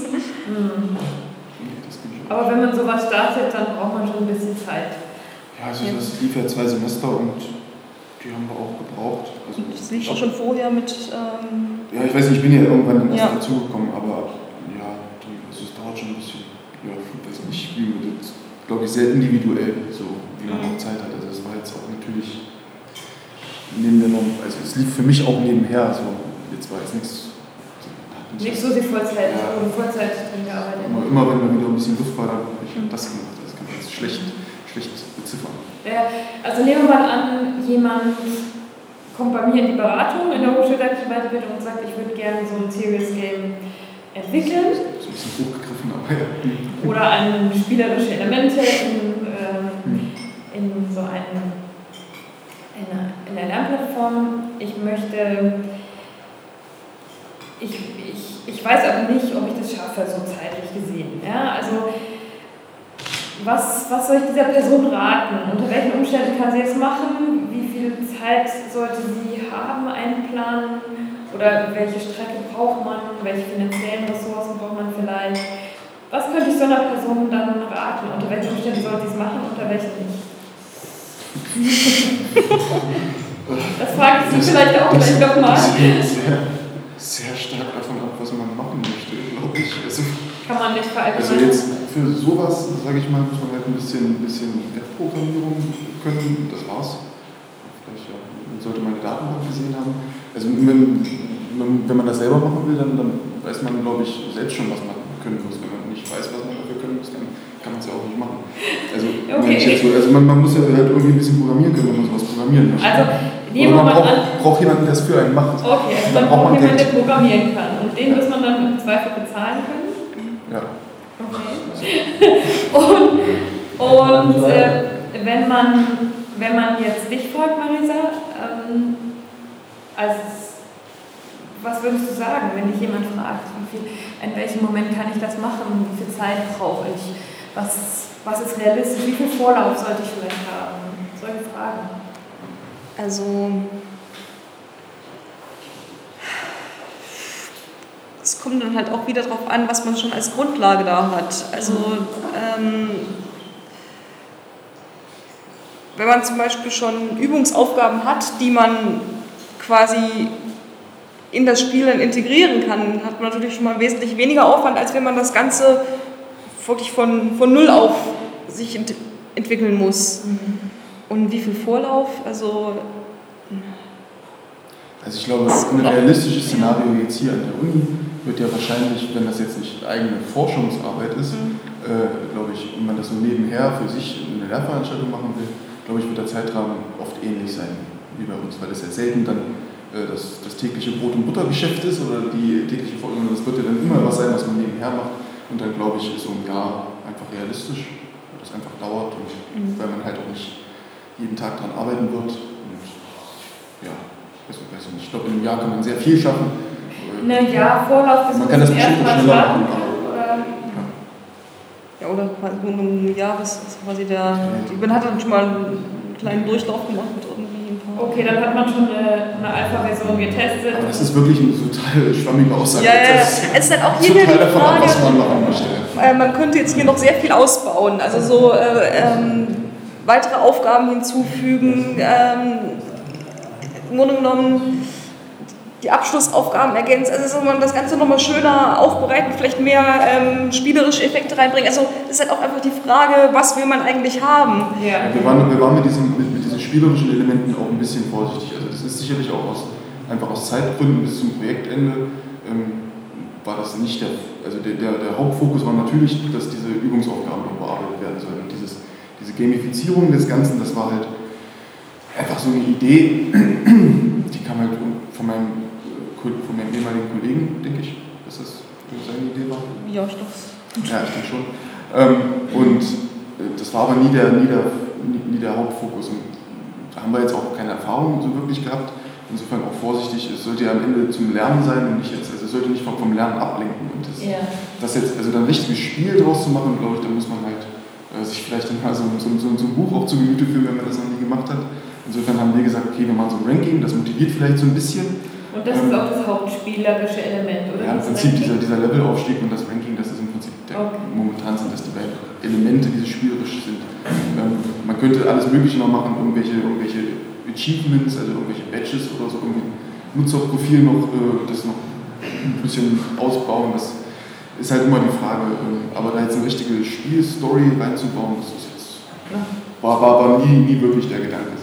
Aber wenn man sowas startet, dann braucht man schon ein bisschen Zeit. Ja, also das lief ja 2 Semester und die haben wir auch gebraucht. Also das lief auch schon vorher mit... ja, ich weiß nicht, ich bin ja irgendwann erst dazugekommen, aber ja, also es dauert schon ein bisschen. Ja, ich weiß nicht, das glaube ich sehr individuell, so wie man auch Zeit hat. Also das war jetzt auch natürlich neben der Norm, also es lief für mich auch nebenher, also jetzt war jetzt nichts. Nicht so die Vollzeit, Vollzeit drin gearbeitet. Immer wenn man wieder ein bisschen Luft war, dann habe ich das gemacht. Das kann man jetzt schlecht beziffern. Ja, also nehmen wir mal an, jemand kommt bei mir in die Beratung in der Hochschulleitlichen Weiterbildung und sagt, ich würde gerne so ein Serious Game entwickeln. Das ist ein bisschen hochgegriffen, aber ja. Oder an spielerische Elemente in so in der Lernplattform. Ich weiß aber nicht, ob ich das schaffe, so zeitlich gesehen. Ja, also was soll ich dieser Person raten? Unter welchen Umständen kann sie es machen? Wie viel Zeit sollte sie haben, einplanen? Oder welche Strecke braucht man? Welche finanziellen Ressourcen braucht man vielleicht? Was könnte ich so einer Person dann raten? Unter welchen Umständen sollte sie es machen, unter welchen nicht? Das frage ich Sie vielleicht auch gleich nochmal. Sehr stark davon ab, was man machen möchte, glaube ich. Also, kann man nicht verallgemeinern. Also jetzt für sowas, sage ich mal, muss man halt ein bisschen Webprogrammierung können, das war's. Vielleicht sollte man die Datenbank gesehen haben. Also wenn man das selber machen will, dann weiß man, glaube ich, selbst schon, was man können muss. Wenn man nicht weiß, was man dafür können muss, dann kann man es ja auch nicht machen. Also, okay. Man muss ja halt irgendwie ein bisschen programmieren können, wenn man sowas programmieren möchte. Also, man braucht jemanden, der es für einen macht. Okay, also man braucht jemanden, der programmieren kann. Und den muss man dann im Zweifel bezahlen können? Ja. Okay. Und wenn man jetzt dich fragt, Marisa, was würdest du sagen, wenn dich jemand fragt, in welchem Moment kann ich das machen, wie viel Zeit brauche ich, was ist realistisch, wie viel Vorlauf sollte ich vielleicht haben? Solche Fragen. Also es kommt dann halt auch wieder darauf an, was man schon als Grundlage da hat. Also wenn man zum Beispiel schon Übungsaufgaben hat, die man quasi in das Spiel dann integrieren kann, hat man natürlich schon mal wesentlich weniger Aufwand, als wenn man das Ganze wirklich von Null auf sich entwickeln muss. Und wie viel Vorlauf? Also ich glaube, ein realistisches Szenario jetzt hier an der Uni wird ja wahrscheinlich, wenn das jetzt nicht eigene Forschungsarbeit ist, glaube ich, wenn man das so nebenher für sich in eine Lehrveranstaltung machen will, glaube ich, wird der Zeitrahmen oft ähnlich sein wie bei uns, weil das ja selten dann das tägliche Brot- und Buttergeschäft ist oder die tägliche Forschung. Das wird ja dann immer was sein, was man nebenher macht. Und dann, glaube ich, ist so ein Jahr einfach realistisch, weil das einfach dauert und weil man halt auch nicht jeden Tag daran arbeiten wird. Und ja, weiß nicht. Ich glaube, in einem Jahr kann man sehr viel schaffen. Vorlauf bis man kann das bestimmt schneller machen. Oder ein Jahr ist quasi man hat dann schon mal einen kleinen Durchlauf gemacht mit irgendwie ein paar Okay, dann hat man schon eine Alpha-Version getestet. Aber das ist wirklich eine total schwammige Aussage. Ja. Es ist halt auch hier total die davon ab, Frage, was man machen möchte. man könnte jetzt hier noch sehr viel ausbauen, also so weitere Aufgaben hinzufügen, im Grunde genommen die Abschlussaufgaben ergänzen, also man das Ganze nochmal schöner aufbereiten, vielleicht mehr spielerische Effekte reinbringen. Also es ist halt auch einfach die Frage, was will man eigentlich haben. Ja. Wir waren mit diesen spielerischen Elementen auch ein bisschen vorsichtig. Also das ist sicherlich auch einfach aus Zeitgründen bis zum Projektende war das nicht der Hauptfokus war natürlich, dass diese Übungsaufgaben noch bearbeitet werden sollen. Und diese Gamifizierung des Ganzen, das war halt einfach so eine Idee, die kam halt von meinem ehemaligen Kollegen, denke ich, dass das seine Idee war. Ja, ich glaube. Ja, ich denke schon. Und das war aber nie der Hauptfokus. Und da haben wir jetzt auch keine Erfahrung so wirklich gehabt. Insofern auch vorsichtig, es sollte ja am Ende zum Lernen sein und nicht jetzt, also es sollte nicht vom Lernen ablenken. Und das jetzt, also dann ein richtiges Spiel draus zu machen, glaube ich, da muss man halt sich vielleicht dann mal so ein Buch auch zu Gemüte führen, wenn man das noch nie gemacht hat. Insofern haben wir gesagt, okay, wir machen so ein Ranking, das motiviert vielleicht so ein bisschen. Und das ist auch das hauptspielerische Element, oder? Ja, im Prinzip dieser Levelaufstieg und das Ranking, das ist im Prinzip momentan sind das die beiden Elemente, die so spielerisch sind. Man könnte alles Mögliche noch machen, irgendwelche Achievements, also irgendwelche Badges oder so, irgendwie Nutzerprofil noch, das noch ein bisschen ausbauen, das ist halt immer die Frage. Aber da jetzt eine richtige Spielstory reinzubauen, das ist jetzt, war nie wirklich der Gedanke.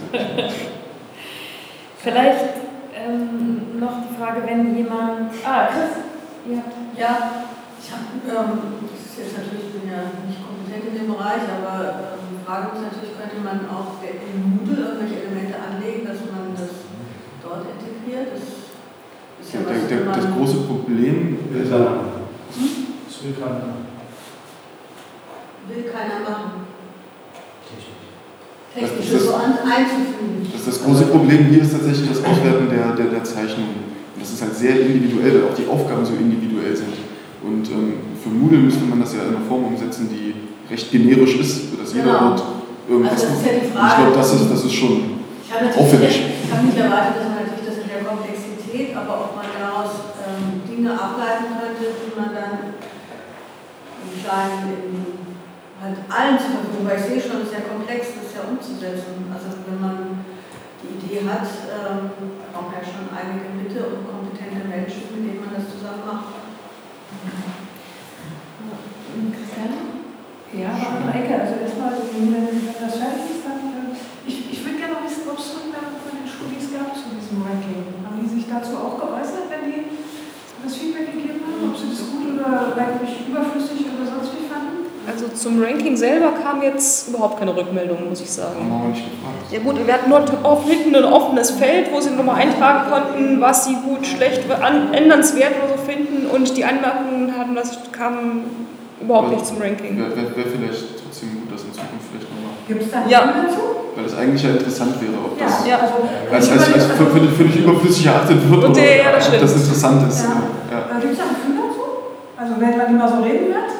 Vielleicht noch die Frage, wenn jemand... Chris? Ja, ich bin ja nicht kompetent in dem Bereich, aber Frage ist natürlich, könnte man auch in Moodle irgendwelche Elemente anlegen, dass man das dort integriert? Das ist ja das große Problem ist Das will keiner machen. Will keiner machen. Technisch so einzufügen. Das große Problem hier ist tatsächlich das Auswerten der Zeichnungen. Das ist halt sehr individuell, weil auch die Aufgaben so individuell sind. Und für Moodle müsste man das ja in einer Form umsetzen, die recht generisch ist, sodass jeder dort irgendwas macht. Ja, ich glaube, das ist schon aufwendig. Ich habe nicht erwartet, dass man natürlich das in der Komplexität, aber ob man daraus Dinge ableiten könnte, die man dann im Kleinen halt allen zur Verfügung, weil ich sehe schon, es ist ja komplex, das ist ja umzusetzen. Also wenn man die Idee hat, braucht man ja schon einige Mitte und kompetente Menschen, mit denen man das zusammen macht. Christiane? Ja, aber andere Ecke, also erstmal, wenn das fertig ist, dann ich würde gerne noch wissen, ob es Rückmeldungen von den Studis gab zu diesem Ranking. Haben die sich dazu auch geäußert, wenn die das Feedback gegeben haben, ob sie das gut oder eigentlich überflüssig oder sonst wie fanden? Also zum Ranking selber kam jetzt überhaupt keine Rückmeldung, muss ich sagen. Haben wir auch nicht gefragt. Ja gut, wir hatten nur hinten ein offenes Feld, wo sie nochmal eintragen konnten, was sie gut, schlecht, ändernswert oder so finden, und die Anmerkungen kamen überhaupt nicht zum Ranking. Wäre vielleicht trotzdem gut, das in Zukunft vielleicht nochmal. Gibt es da eine dazu? Weil das eigentlich ja interessant wäre, ob das als völlig überflüssig erachtet wird, und oder das ob das interessant ist. Ja. Gibt es da ein Gefühl dazu? Also wenn man immer so reden hört?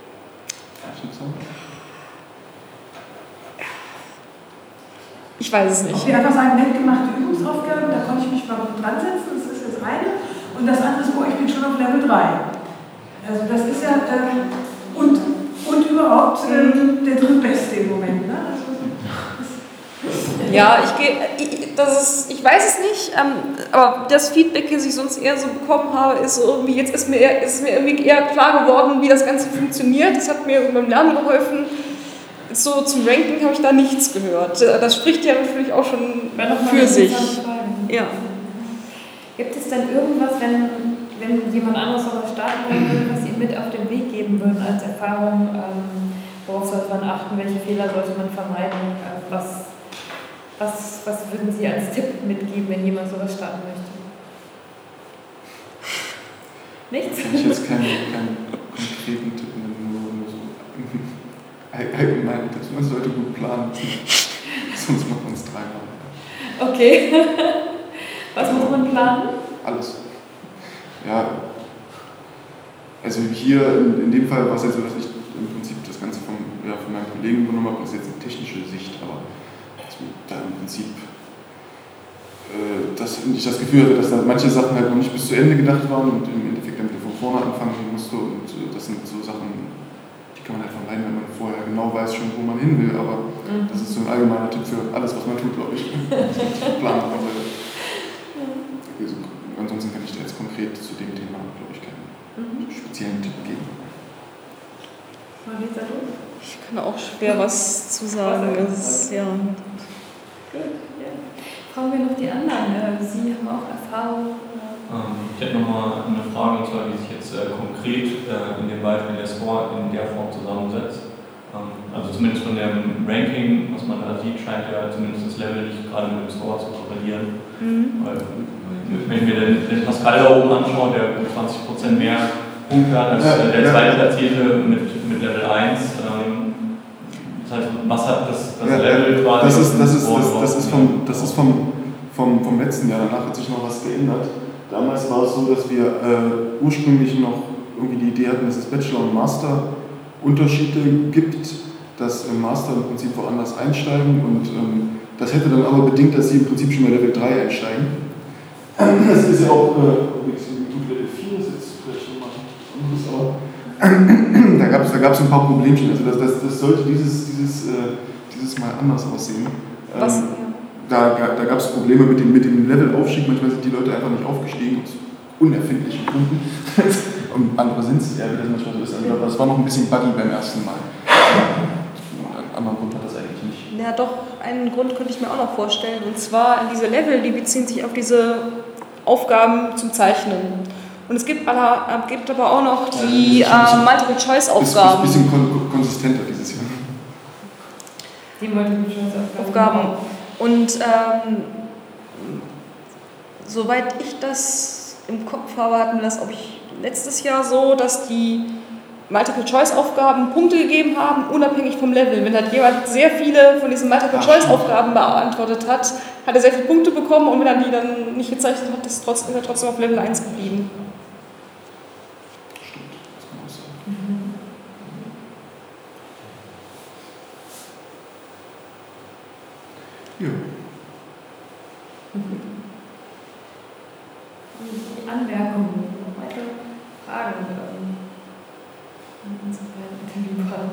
Ich weiß es nicht. Ob die einfach sagen, nett gemachte Übungsaufgaben, da konnte ich mich mal dran setzen, das ist das eine. Und das andere ist, ich bin schon auf Level 3. Also das ist ja, und überhaupt der drittbeste im Moment. Ne? Ja, ich weiß es nicht, aber das Feedback, das ich sonst eher so bekommen habe, ist so irgendwie, jetzt ist mir irgendwie eher klar geworden, wie das Ganze funktioniert. Das hat mir beim Lernen geholfen. So zum Ranking habe ich da nichts gehört. Das spricht ja natürlich auch schon für sich. Ja. Gibt es denn irgendwas, wenn jemand anderes sowas starten würde, was Sie mit auf den Weg geben würden als Erfahrung? Worauf sollte man achten? Welche Fehler sollte man vermeiden? Was würden Sie als Tipp mitgeben, wenn jemand sowas starten möchte? Nichts? Ich jetzt keinen konkreten Tipp, nur so allgemein Tipps. Man sollte gut planen, sonst macht man es dreimal. Okay. Was muss man planen? Alles. Ja, also hier in dem Fall war es jetzt so, dass ich im Prinzip das Ganze von meinem Kollegen übernommen habe. Das ist jetzt eine technische Sicht, aber da im Prinzip ich das Gefühl hatte, dass da manche Sachen halt noch nicht bis zu Ende gedacht waren und im Endeffekt dann wieder von vorne anfangen musste. Und das sind so Sachen, die kann man halt vermeiden, wenn man vorher genau weiß schon, wo man hin will. Aber das ist so ein allgemeiner Tipp für alles, was man tut, glaube ich. Planen. Also, ansonsten kann ich da jetzt konkret zu dem Thema, glaube ich, keinen speziellen Tipp geben. Ich kann auch schwer was zu sagen. Ja. Gut, ja. Fragen wir noch die anderen. Sie haben auch Erfahrung. Ich hätte nochmal eine Frage, und zwar, wie sich jetzt konkret in dem Beispiel der Score in der Form zusammensetzt. Also zumindest von dem Ranking, was man da sieht, scheint ja zumindest das Level nicht gerade mit dem Score zu korrelieren. Weil, wenn wir den Pascal da oben anschauen, der 20% mehr Punkte hat als der zweite Platzierte mit Level 1. Das heißt, was hat das Level quasi? Das ist vom letzten Jahr. Danach hat sich noch was geändert. Damals war es so, dass wir ursprünglich noch irgendwie die Idee hatten, dass es Bachelor und Master Unterschiede gibt, dass im Master im Prinzip woanders einsteigen und das hätte dann aber bedingt, dass sie im Prinzip schon bei Level 3 einsteigen. Das ist ja auch Level 4 ist jetzt vielleicht schon mal anderes, aber da gab es ein paar Problemchen. Also das sollte dieses Mal anders aussehen. Was? Da gab es Probleme mit dem Levelaufstieg. Manchmal sind die Leute einfach nicht aufgestiegen aus unerfindlichen Gründen. Und andere sind es, ja, wie das manchmal so ist. Aber das war noch ein bisschen buggy beim ersten Mal. Einen anderen Grund hat das eigentlich nicht. Ja, doch, einen Grund könnte ich mir auch noch vorstellen. Und zwar diese Level, die beziehen sich auf diese Aufgaben zum Zeichnen. Und es gibt aber auch noch die Multiple-Choice-Aufgaben. Ist ein bisschen konsistenter dieses Jahr. Die Multiple-Choice-Aufgaben. Und soweit ich das im Kopf habe, hatten wir das, letztes Jahr so, dass die Multiple-Choice-Aufgaben Punkte gegeben haben, unabhängig vom Level. Wenn halt jemand sehr viele von diesen Multiple-Choice-Aufgaben beantwortet hat, hat er sehr viele Punkte bekommen und wenn er die dann nicht gezeichnet hat, ist er trotzdem auf Level 1 geblieben. Stimmt, das kann auch sein. Ja. Anmerkungen, weitere Fragen an unsere beiden Interviewpartner.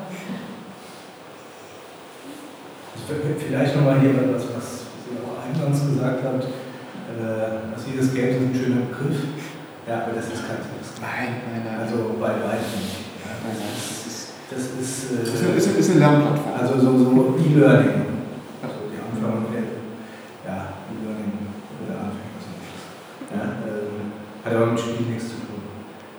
Vielleicht nochmal hier was Sie auch eingangs gesagt habt, dass jedes Game ist ein schöner Begriff. Ja, aber das ist kein Text. Nein. Also bei weitem nicht. Ja, das ist eine Lernplattform. Also so E-Learning. Also die Anfang E-Learning oder Anfang, was auch immer. Hat aber mit Spiel nichts zu tun.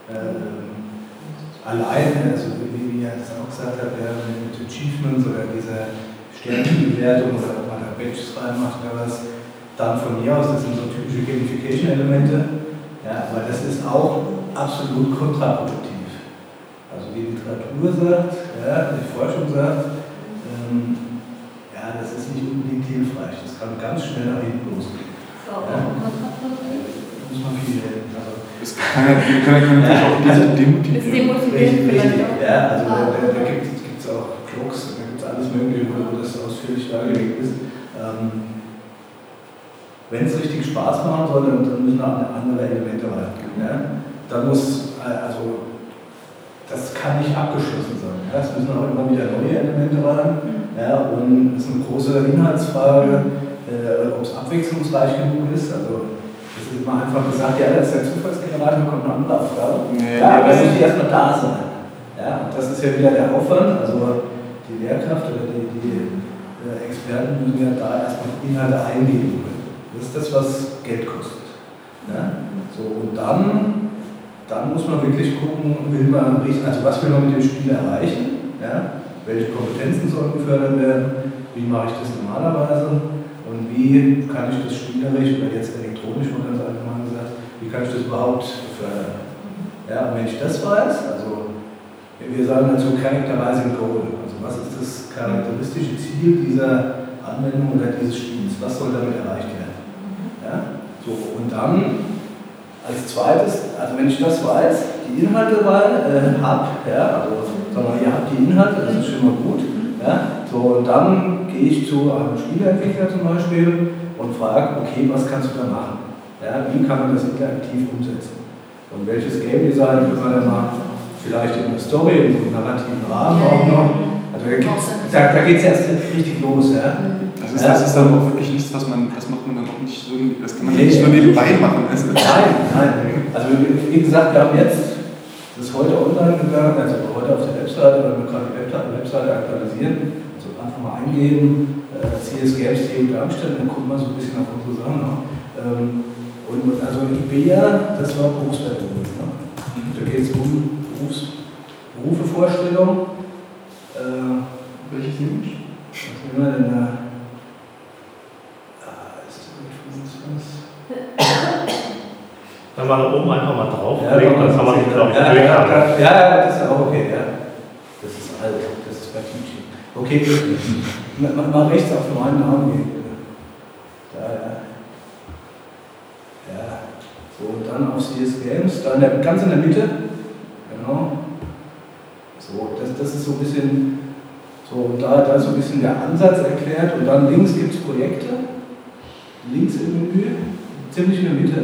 Allein, also wie er das auch gesagt hat, mit Achievements oder dieser Sternenbewertung oder ob man da Badges reinmacht oder was, dann von mir aus, das sind so typische Gamification-Elemente, ja, aber das ist auch absolut kontraproduktiv. Also die Literatur sagt, die Forschung sagt, das ist nicht unbedingt hilfreich, das kann ganz schnell nach hinten losgehen. Muss man viel reden. Es kann natürlich auch demotivieren. Richtig. Ja, also da gibt es auch Blogs, da gibt es alles Mögliche, wo das ausführlich dargelegt ist. Wenn es richtig Spaß machen soll, dann müssen auch andere Elemente rein. Ja? Dann muss, das kann nicht abgeschlossen sein. Ja? Es müssen auch immer wieder neue Elemente rein. Ja? Und es ist eine große Inhaltsfrage, ob es abwechslungsreich genug ist. Also, es ist immer einfach gesagt, das ist der Zufallsgenerator, kommt eine andere Aufgabe. Aber das muss erstmal da sein. Ja, und das ist ja wieder der Aufwand. Also die Lehrkraft oder die Experten müssen ja da erstmal Inhalte eingeben können. Das ist das, was Geld kostet. Ja? So, und dann muss man wirklich gucken, was will man mit dem Spiel erreichen? Ja? Welche Kompetenzen sollen gefördert werden? Wie mache ich das normalerweise? Und wie kann ich das spielerisch oder jetzt elektronisch mal ganz allgemein gesagt, wie kann ich das überhaupt fördern? Ja, und wenn ich das weiß, also wir sagen dazu Characterizing Goal, also was ist das charakteristische Ziel dieser Anwendung oder dieses Spiels, was soll damit erreicht werden? Ja, so, und dann als zweites, also wenn ich das weiß, die Inhalte habe, also sagen wir, ihr habt die Inhalte, das ist schon mal gut. Ja, so, und dann gehe ich zu einem Spieleentwickler zum Beispiel und frage, okay, was kannst du da machen? Ja, wie kann man das interaktiv umsetzen? Und welches Game Design will man dann machen? Vielleicht in der Story, im narrativen Rahmen auch noch. Also da geht es erst richtig los. Ja? Das ist dann auch wirklich nichts, das macht man dann auch nicht so, das kann man nicht nur nebenbei machen. Nein. Also wie gesagt, wir haben jetzt das heute online gegangen, also heute auf der Webseite, weil wir gerade die Webseite aktualisieren, also einfach mal eingeben, CS Games TU Darmstadt, dann gucken wir so ein bisschen auf unsere Sachen. Und also IBEA, das war Berufspädagogik. Ne? Da geht es um Berufevorstellung. Welches nämlich? Was nehmen wir denn da? Wenn man da oben einfach mal draufklickt, dann kann man sich, glaube ich, durchhangeln. Ja, das ist auch okay, ja. Das ist alt, das ist bei Teaching. Okay, mal rechts auf meinen Namen gehen, bitte. Da, ja. So, und dann auf CS Games, dann ganz in der Mitte. Genau. So, das ist so ein bisschen, so, und da ist so ein bisschen der Ansatz erklärt. Und dann links gibt es Projekte. Links im Menü, ziemlich in der Mitte.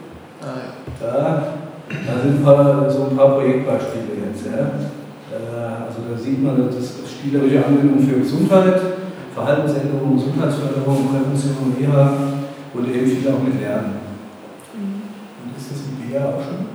Da sind so ein paar Projektbeispiele jetzt. Ja. Also da sieht man, das spielerische Anwendung für Gesundheit, Verhaltensänderung, Gesundheitsförderung, Prävention, Reha und eben viel auch mit Lernen. Und ist das in BEA auch schon?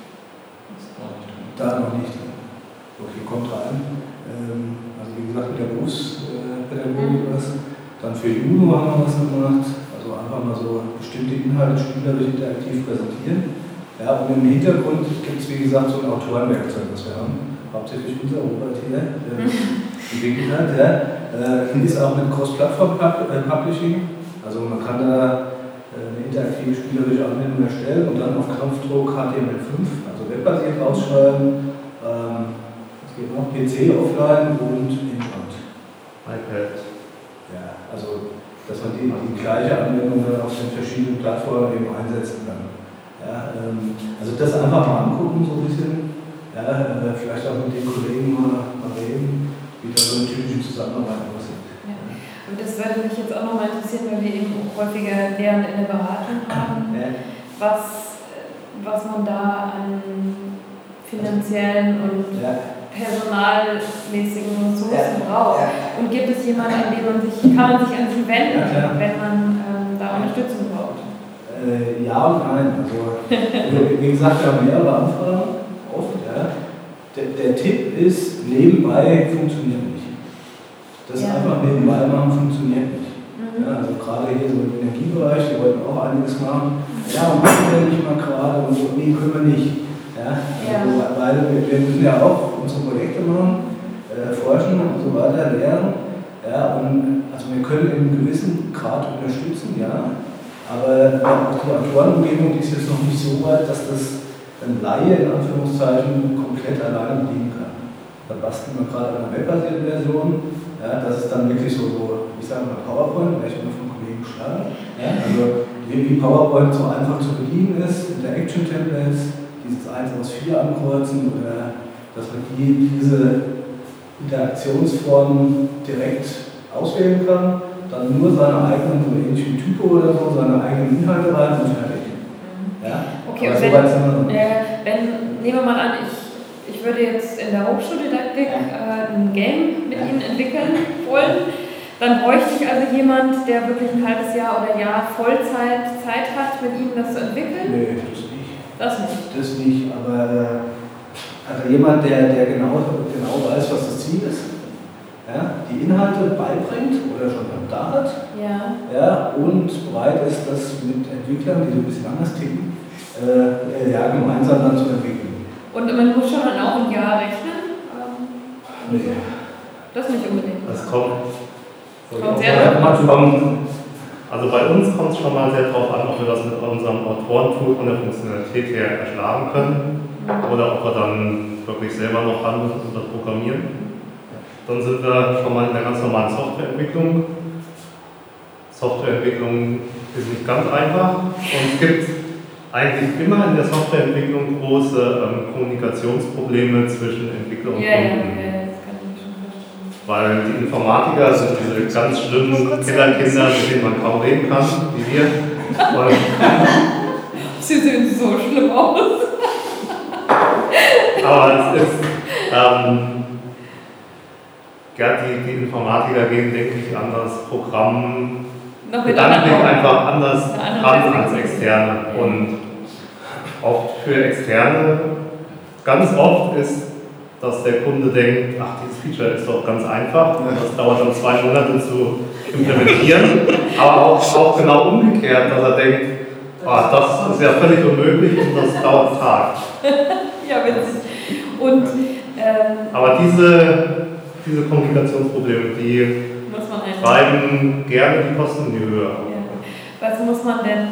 Da noch nicht. Okay, kommt rein. Also wie gesagt, mit der Berufspädagogik was. Dann für Juno haben wir was gemacht. Also einfach mal so bestimmte Inhalte spielerisch interaktiv präsentieren. Ja, und im Hintergrund gibt es, wie gesagt, so ein Autorenwerkzeug, das wir haben. Hauptsächlich unser Robert hier, der entwickelt hat. Ja. Ist auch mit Cross-Plattform-Publishing. Also man kann da eine interaktive spielerische Anwendung erstellen und dann auf Knopfdruck HTML5, also webbasiert ausschreiben. Es geht noch PC offline und Inbound. iPad. Ja, also dass man die gleiche Anwendung dann auf den verschiedenen Plattformen eben einsetzen kann. Ja, also das einfach mal angucken, so ein bisschen. Ja, vielleicht auch mit den Kollegen mal reden, wie da so eine typische Zusammenarbeit aussieht. Ja. Und das würde mich jetzt auch nochmal interessieren, weil wir eben häufiger Lehrende in der Beratung haben, was man da an finanziellen und personalmäßigen Ressourcen braucht. Und gibt es jemanden, an den kann man sich an Sie wenden, wenn man da Unterstützung braucht? Ja und nein. Also, wie gesagt, wir haben mehrere Anfragen, oft. Ja. Der Tipp ist, nebenbei funktioniert nicht. Das einfach nebenbei machen funktioniert nicht. Ja, also gerade hier so im Energiebereich, die wollten auch einiges machen. Ja, und machen wir nicht mal gerade und so, nee, können wir nicht. Ja, also, weil wir müssen ja auch unsere Projekte machen, forschen und so weiter, lernen. Ja, und also wir können in einem gewissen Grad unterstützen, ja. Aber auch die Autorenumgebung ist jetzt noch nicht so weit, dass das ein Laie in Anführungszeichen komplett alleine bedienen kann. Da basteln wir gerade an einer webbasierten Version. Ja, das ist dann wirklich so ich sage mal PowerPoint, weil ich immer von Kollegen schlage. Ja, also wie PowerPoint so einfach zu bedienen ist, Interaction-Templates, dieses 1 aus 4 ankreuzen oder dass man diese Interaktionsformen direkt auswählen kann. Dann nur seine eigenen, so ähnlich wie Typo oder so, seine eigenen Inhalte rein und fertig. Ja? Okay, und wenn, nehmen wir mal an, ich würde jetzt in der Hochschuldidaktik ein Game mit Ihnen entwickeln wollen, dann bräuchte ich also jemand, der wirklich ein halbes Jahr oder Jahr Vollzeit Zeit hat, mit Ihnen das zu entwickeln? Nee, das nicht. Das nicht? Das nicht, aber also jemand, der genau weiß, was das Ziel ist. Ja, die Inhalte beibringt oder schon da hat und bereit ist, das mit Entwicklern, die so ein bisschen anders ticken, gemeinsam dann zu entwickeln. Und man muss schon dann auch ein Jahr rechnen? Nee. Das nicht unbedingt. Das kommt sehr also bei uns kommt es schon mal sehr darauf an, ob wir das mit unserem Autorentool von der Funktionalität her erschlagen können oder ob wir dann wirklich selber noch ran müssen und das programmieren. Dann sind wir schon mal in der ganz normalen Softwareentwicklung. Softwareentwicklung ist nicht ganz einfach und es gibt eigentlich immer in der Softwareentwicklung große Kommunikationsprobleme zwischen Entwickler und Kunden. Das kann ich mir schon vorstellen. Weil die Informatiker sind diese ganz schlimmen Killerkinder, mit denen man kaum reden kann, wie wir. Sie sehen so schlimm aus. Aber es ist, die Informatiker gehen, denke ich, an das Programm gedanklich einfach anders ran als Externe. Und oft für Externe, ganz oft ist, dass der Kunde denkt, ach, dieses Feature ist doch ganz einfach und das dauert dann 2 Monate zu implementieren. Aber auch genau umgekehrt, dass er denkt, das ist ja völlig unmöglich und das dauert einen Tag. Ja, witzig. Und, aber diese Kommunikationsprobleme, die treiben gerne die Kosten in die Höhe. Ja. Was muss man denn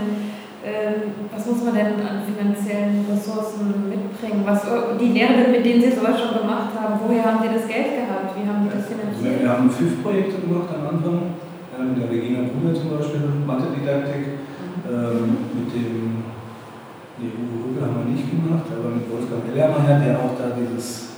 an finanziellen Ressourcen mitbringen? Die Lehrenden, mit denen Sie sowas schon gemacht haben, woher haben Sie das Geld gehabt? Wie haben Sie das finanziert? Wir haben 5 Projekte gemacht am Anfang, mit der Regina Brunner zum Beispiel, Mathe-Didaktik, mit dem Uwe Rüppel haben wir nicht gemacht, aber mit Wolfgang Ellermeier, der auch da dieses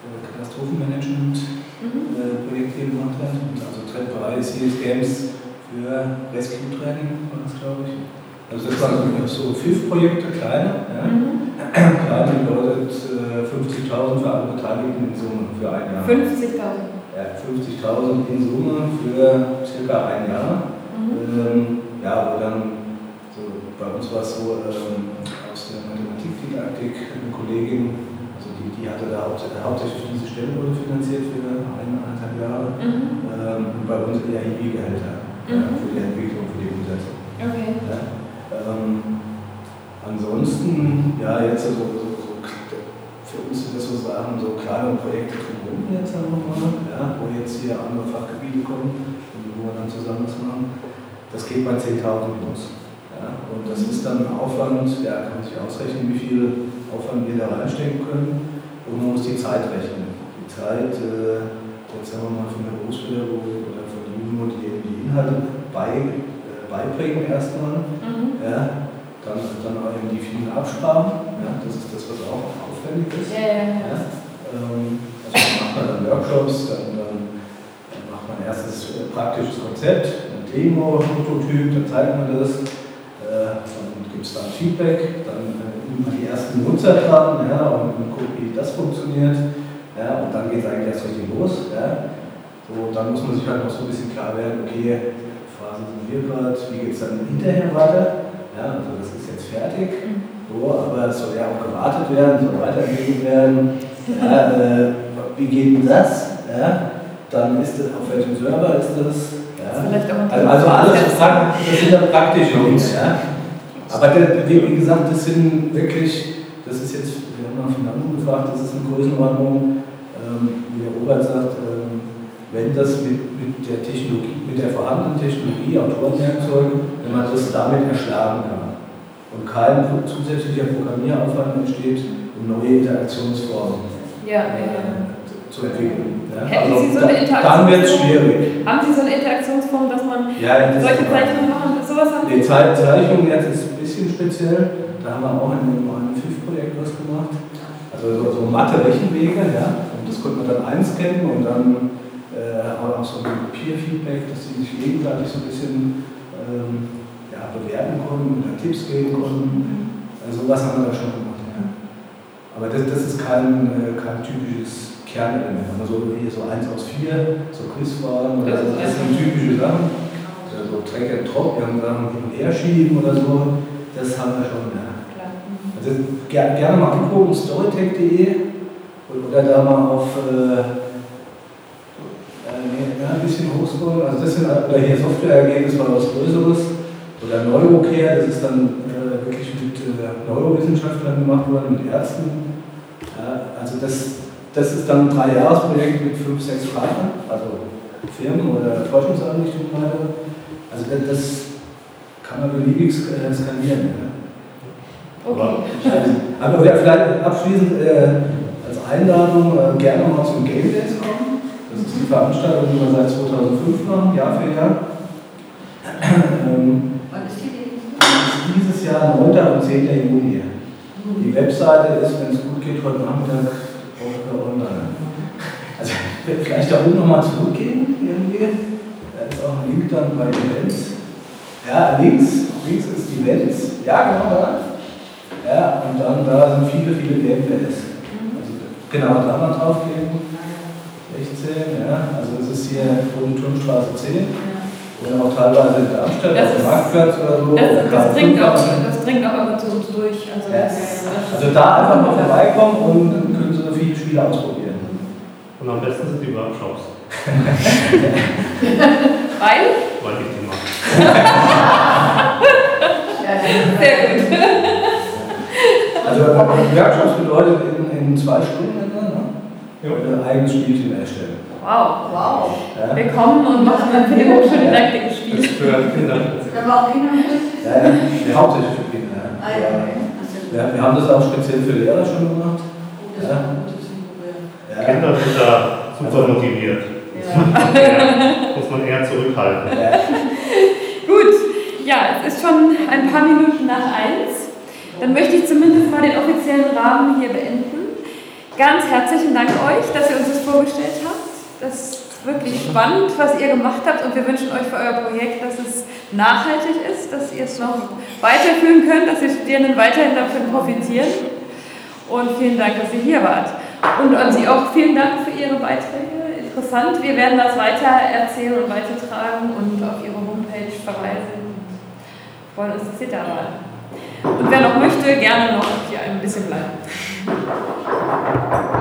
Katastrophenmanagement-Projekt hier gemacht hat. Also Bereich CS-Games für Rescue-Training war das, glaube ich. Also das waren so 5 Projekte, kleine. Ja. Kleine bedeutet 50.000 für alle Beteiligten in Summe für ein Jahr. 50.000? Ja, 50.000 in Summe für circa ein Jahr. Wo dann, bei uns war es so, aus der Mathematikdidaktik eine Kollegin, also die hatte da hauptsächlich diese Stelle wurde finanziert für 1,5 Jahre. Und bei uns eher EB-Gehälter für die Entwicklung, für die Umsetzung. Okay. Ja. Ansonsten, jetzt für uns sind das so Sachen, so kleine Projekte drumherum jetzt haben wir mal, wo jetzt hier andere Fachgebiete kommen und wo wir dann zusammen das machen. Das geht bei 10.000 los. Ja, und das ist dann ein Aufwand, kann man sich ausrechnen, wie viel Aufwand wir da reinstecken können. Und man muss die Zeit rechnen. Die Zeit, jetzt sagen wir mal von der Berufspädagogik oder von der Jugend, die Inhalte beibringen erstmal. Dann auch eben die vielen Absprachen. Ja, das ist das, was auch aufwendig ist. Also macht man dann Workshops, dann macht man erstes praktisches Konzept, ein Demo, Prototyp, dann zeigt man das. Dann gibt es dann Feedback, dann nimmt man die ersten Nutzer dran und guckt, wie das funktioniert. Und dann geht es eigentlich erst richtig los. So, dann muss man sich halt noch so ein bisschen klar werden, okay, Phasen sind wir gerade, wie geht es dann hinterher weiter? Also das ist jetzt fertig, aber es soll ja auch gewartet werden, soll weiterentwickelt werden. Wie geht denn das? Dann ist das, auf welchem Server ist das? Also alles das sind ja praktische Dinge. Aber wie gesagt, das sind wirklich, das ist jetzt, wir haben nach Finanzen gefragt, das ist eine Größenordnung, wie der Robert sagt, wenn das mit der Technologie, mit der vorhandenen Technologie, Autorenwerkzeugen, wenn man das damit erschlagen kann und kein zusätzlicher Programmieraufwand entsteht, um neue Interaktionsformen zu entwickeln. Hätten Sie so eine Interaktionsform? Dann wird es schwierig. Haben Sie so eine Interaktionsform, dass man solche Zeichnungen machen? Sowas haben die Zeichnung jetzt ist ein bisschen speziell. Da haben wir auch in einem FIF-Projekt was gemacht. Also so Mathe-Rechenwege, und das konnte man dann einscannen und dann auch so ein Peer-Feedback, dass sie sich gegenseitig so ein bisschen bewerten konnten oder Tipps geben konnten. Also sowas haben wir da schon gemacht. Aber das ist kein typisches Kernelement. Also hier so 1 aus 4, so Quizfragen oder so, das sind typische Sachen. So Track and Drop, wir haben Sachen hin und her schieben oder so, das haben wir schon. Also gerne mal angucken, storytech.de oder da mal auf ein bisschen hochscrollen. Also das sind hier Software-Ergebnis mal was Größeres. Oder Neurocare, das ist dann wirklich mit Neurowissenschaftlern gemacht worden, mit Ärzten. Also das ist dann ein 3-Jahres-Projekt mit 5, 6 Partnern, also Firmen oder Forschungseinrichtungen weiter. Also das kann man beliebig skalieren. Okay. Aber vielleicht abschließend als Einladung gerne mal zum Game Days kommen. Das ist die Veranstaltung, die wir seit 2005 machen, Jahr für Jahr. Wann ist die denn? Dieses Jahr 9. und 10. Juni. Die Webseite ist, wenn es gut geht, heute Nachmittag online. Also vielleicht da oben nochmal zurückgehen irgendwie. Da ist auch ein Link dann bei Events. Ja, links ist Events. Ja, genau da. Ja, und dann da sind viele Gameplays. Also genau da mal draufgehen. 16, ja. Also das ist hier Turmstraße 10. Oder auch teilweise in Darmstadt auf dem Marktplatz oder so. Das dringt auch immer zu uns durch. Also da einfach mal vorbeikommen und dann können Sie so viele Spiele ausprobieren. Und am besten sind die Workshops. Weil ich die mache. Sehr gut. Also Workshops bedeutet in 2 Stunden etwa, ne? Ein eigenes Spielteam erstellen. Wow. Ja. Wir kommen und machen dann für die Hochschule direkt das Spiel. Das ist für Kinder. Aber auch Kinder mit? Ja, hauptsächlich für Kinder. Ja. Wir haben das auch speziell für Lehrer schon gemacht. Kinder sind da super motiviert. Muss man eher zurückhalten. Gut, ja, es ist schon ein paar Minuten nach 1. Dann möchte ich zumindest mal den offiziellen Rahmen hier beenden. Ganz herzlichen Dank euch, dass ihr uns das vorgestellt habt. Das ist wirklich spannend, was ihr gemacht habt, und wir wünschen euch für euer Projekt, dass es nachhaltig ist, dass ihr es noch weiterführen könnt, dass die Studierenden weiterhin davon profitieren. Und vielen Dank, dass ihr hier wart. Und an Sie auch vielen Dank für Ihre Beiträge. Interessant. Wir werden das weiter erzählen und weitertragen und auf Ihre Homepage verweisen. Freuen uns, dass Sie da waren. Und wer noch möchte, gerne noch hier ein bisschen bleiben.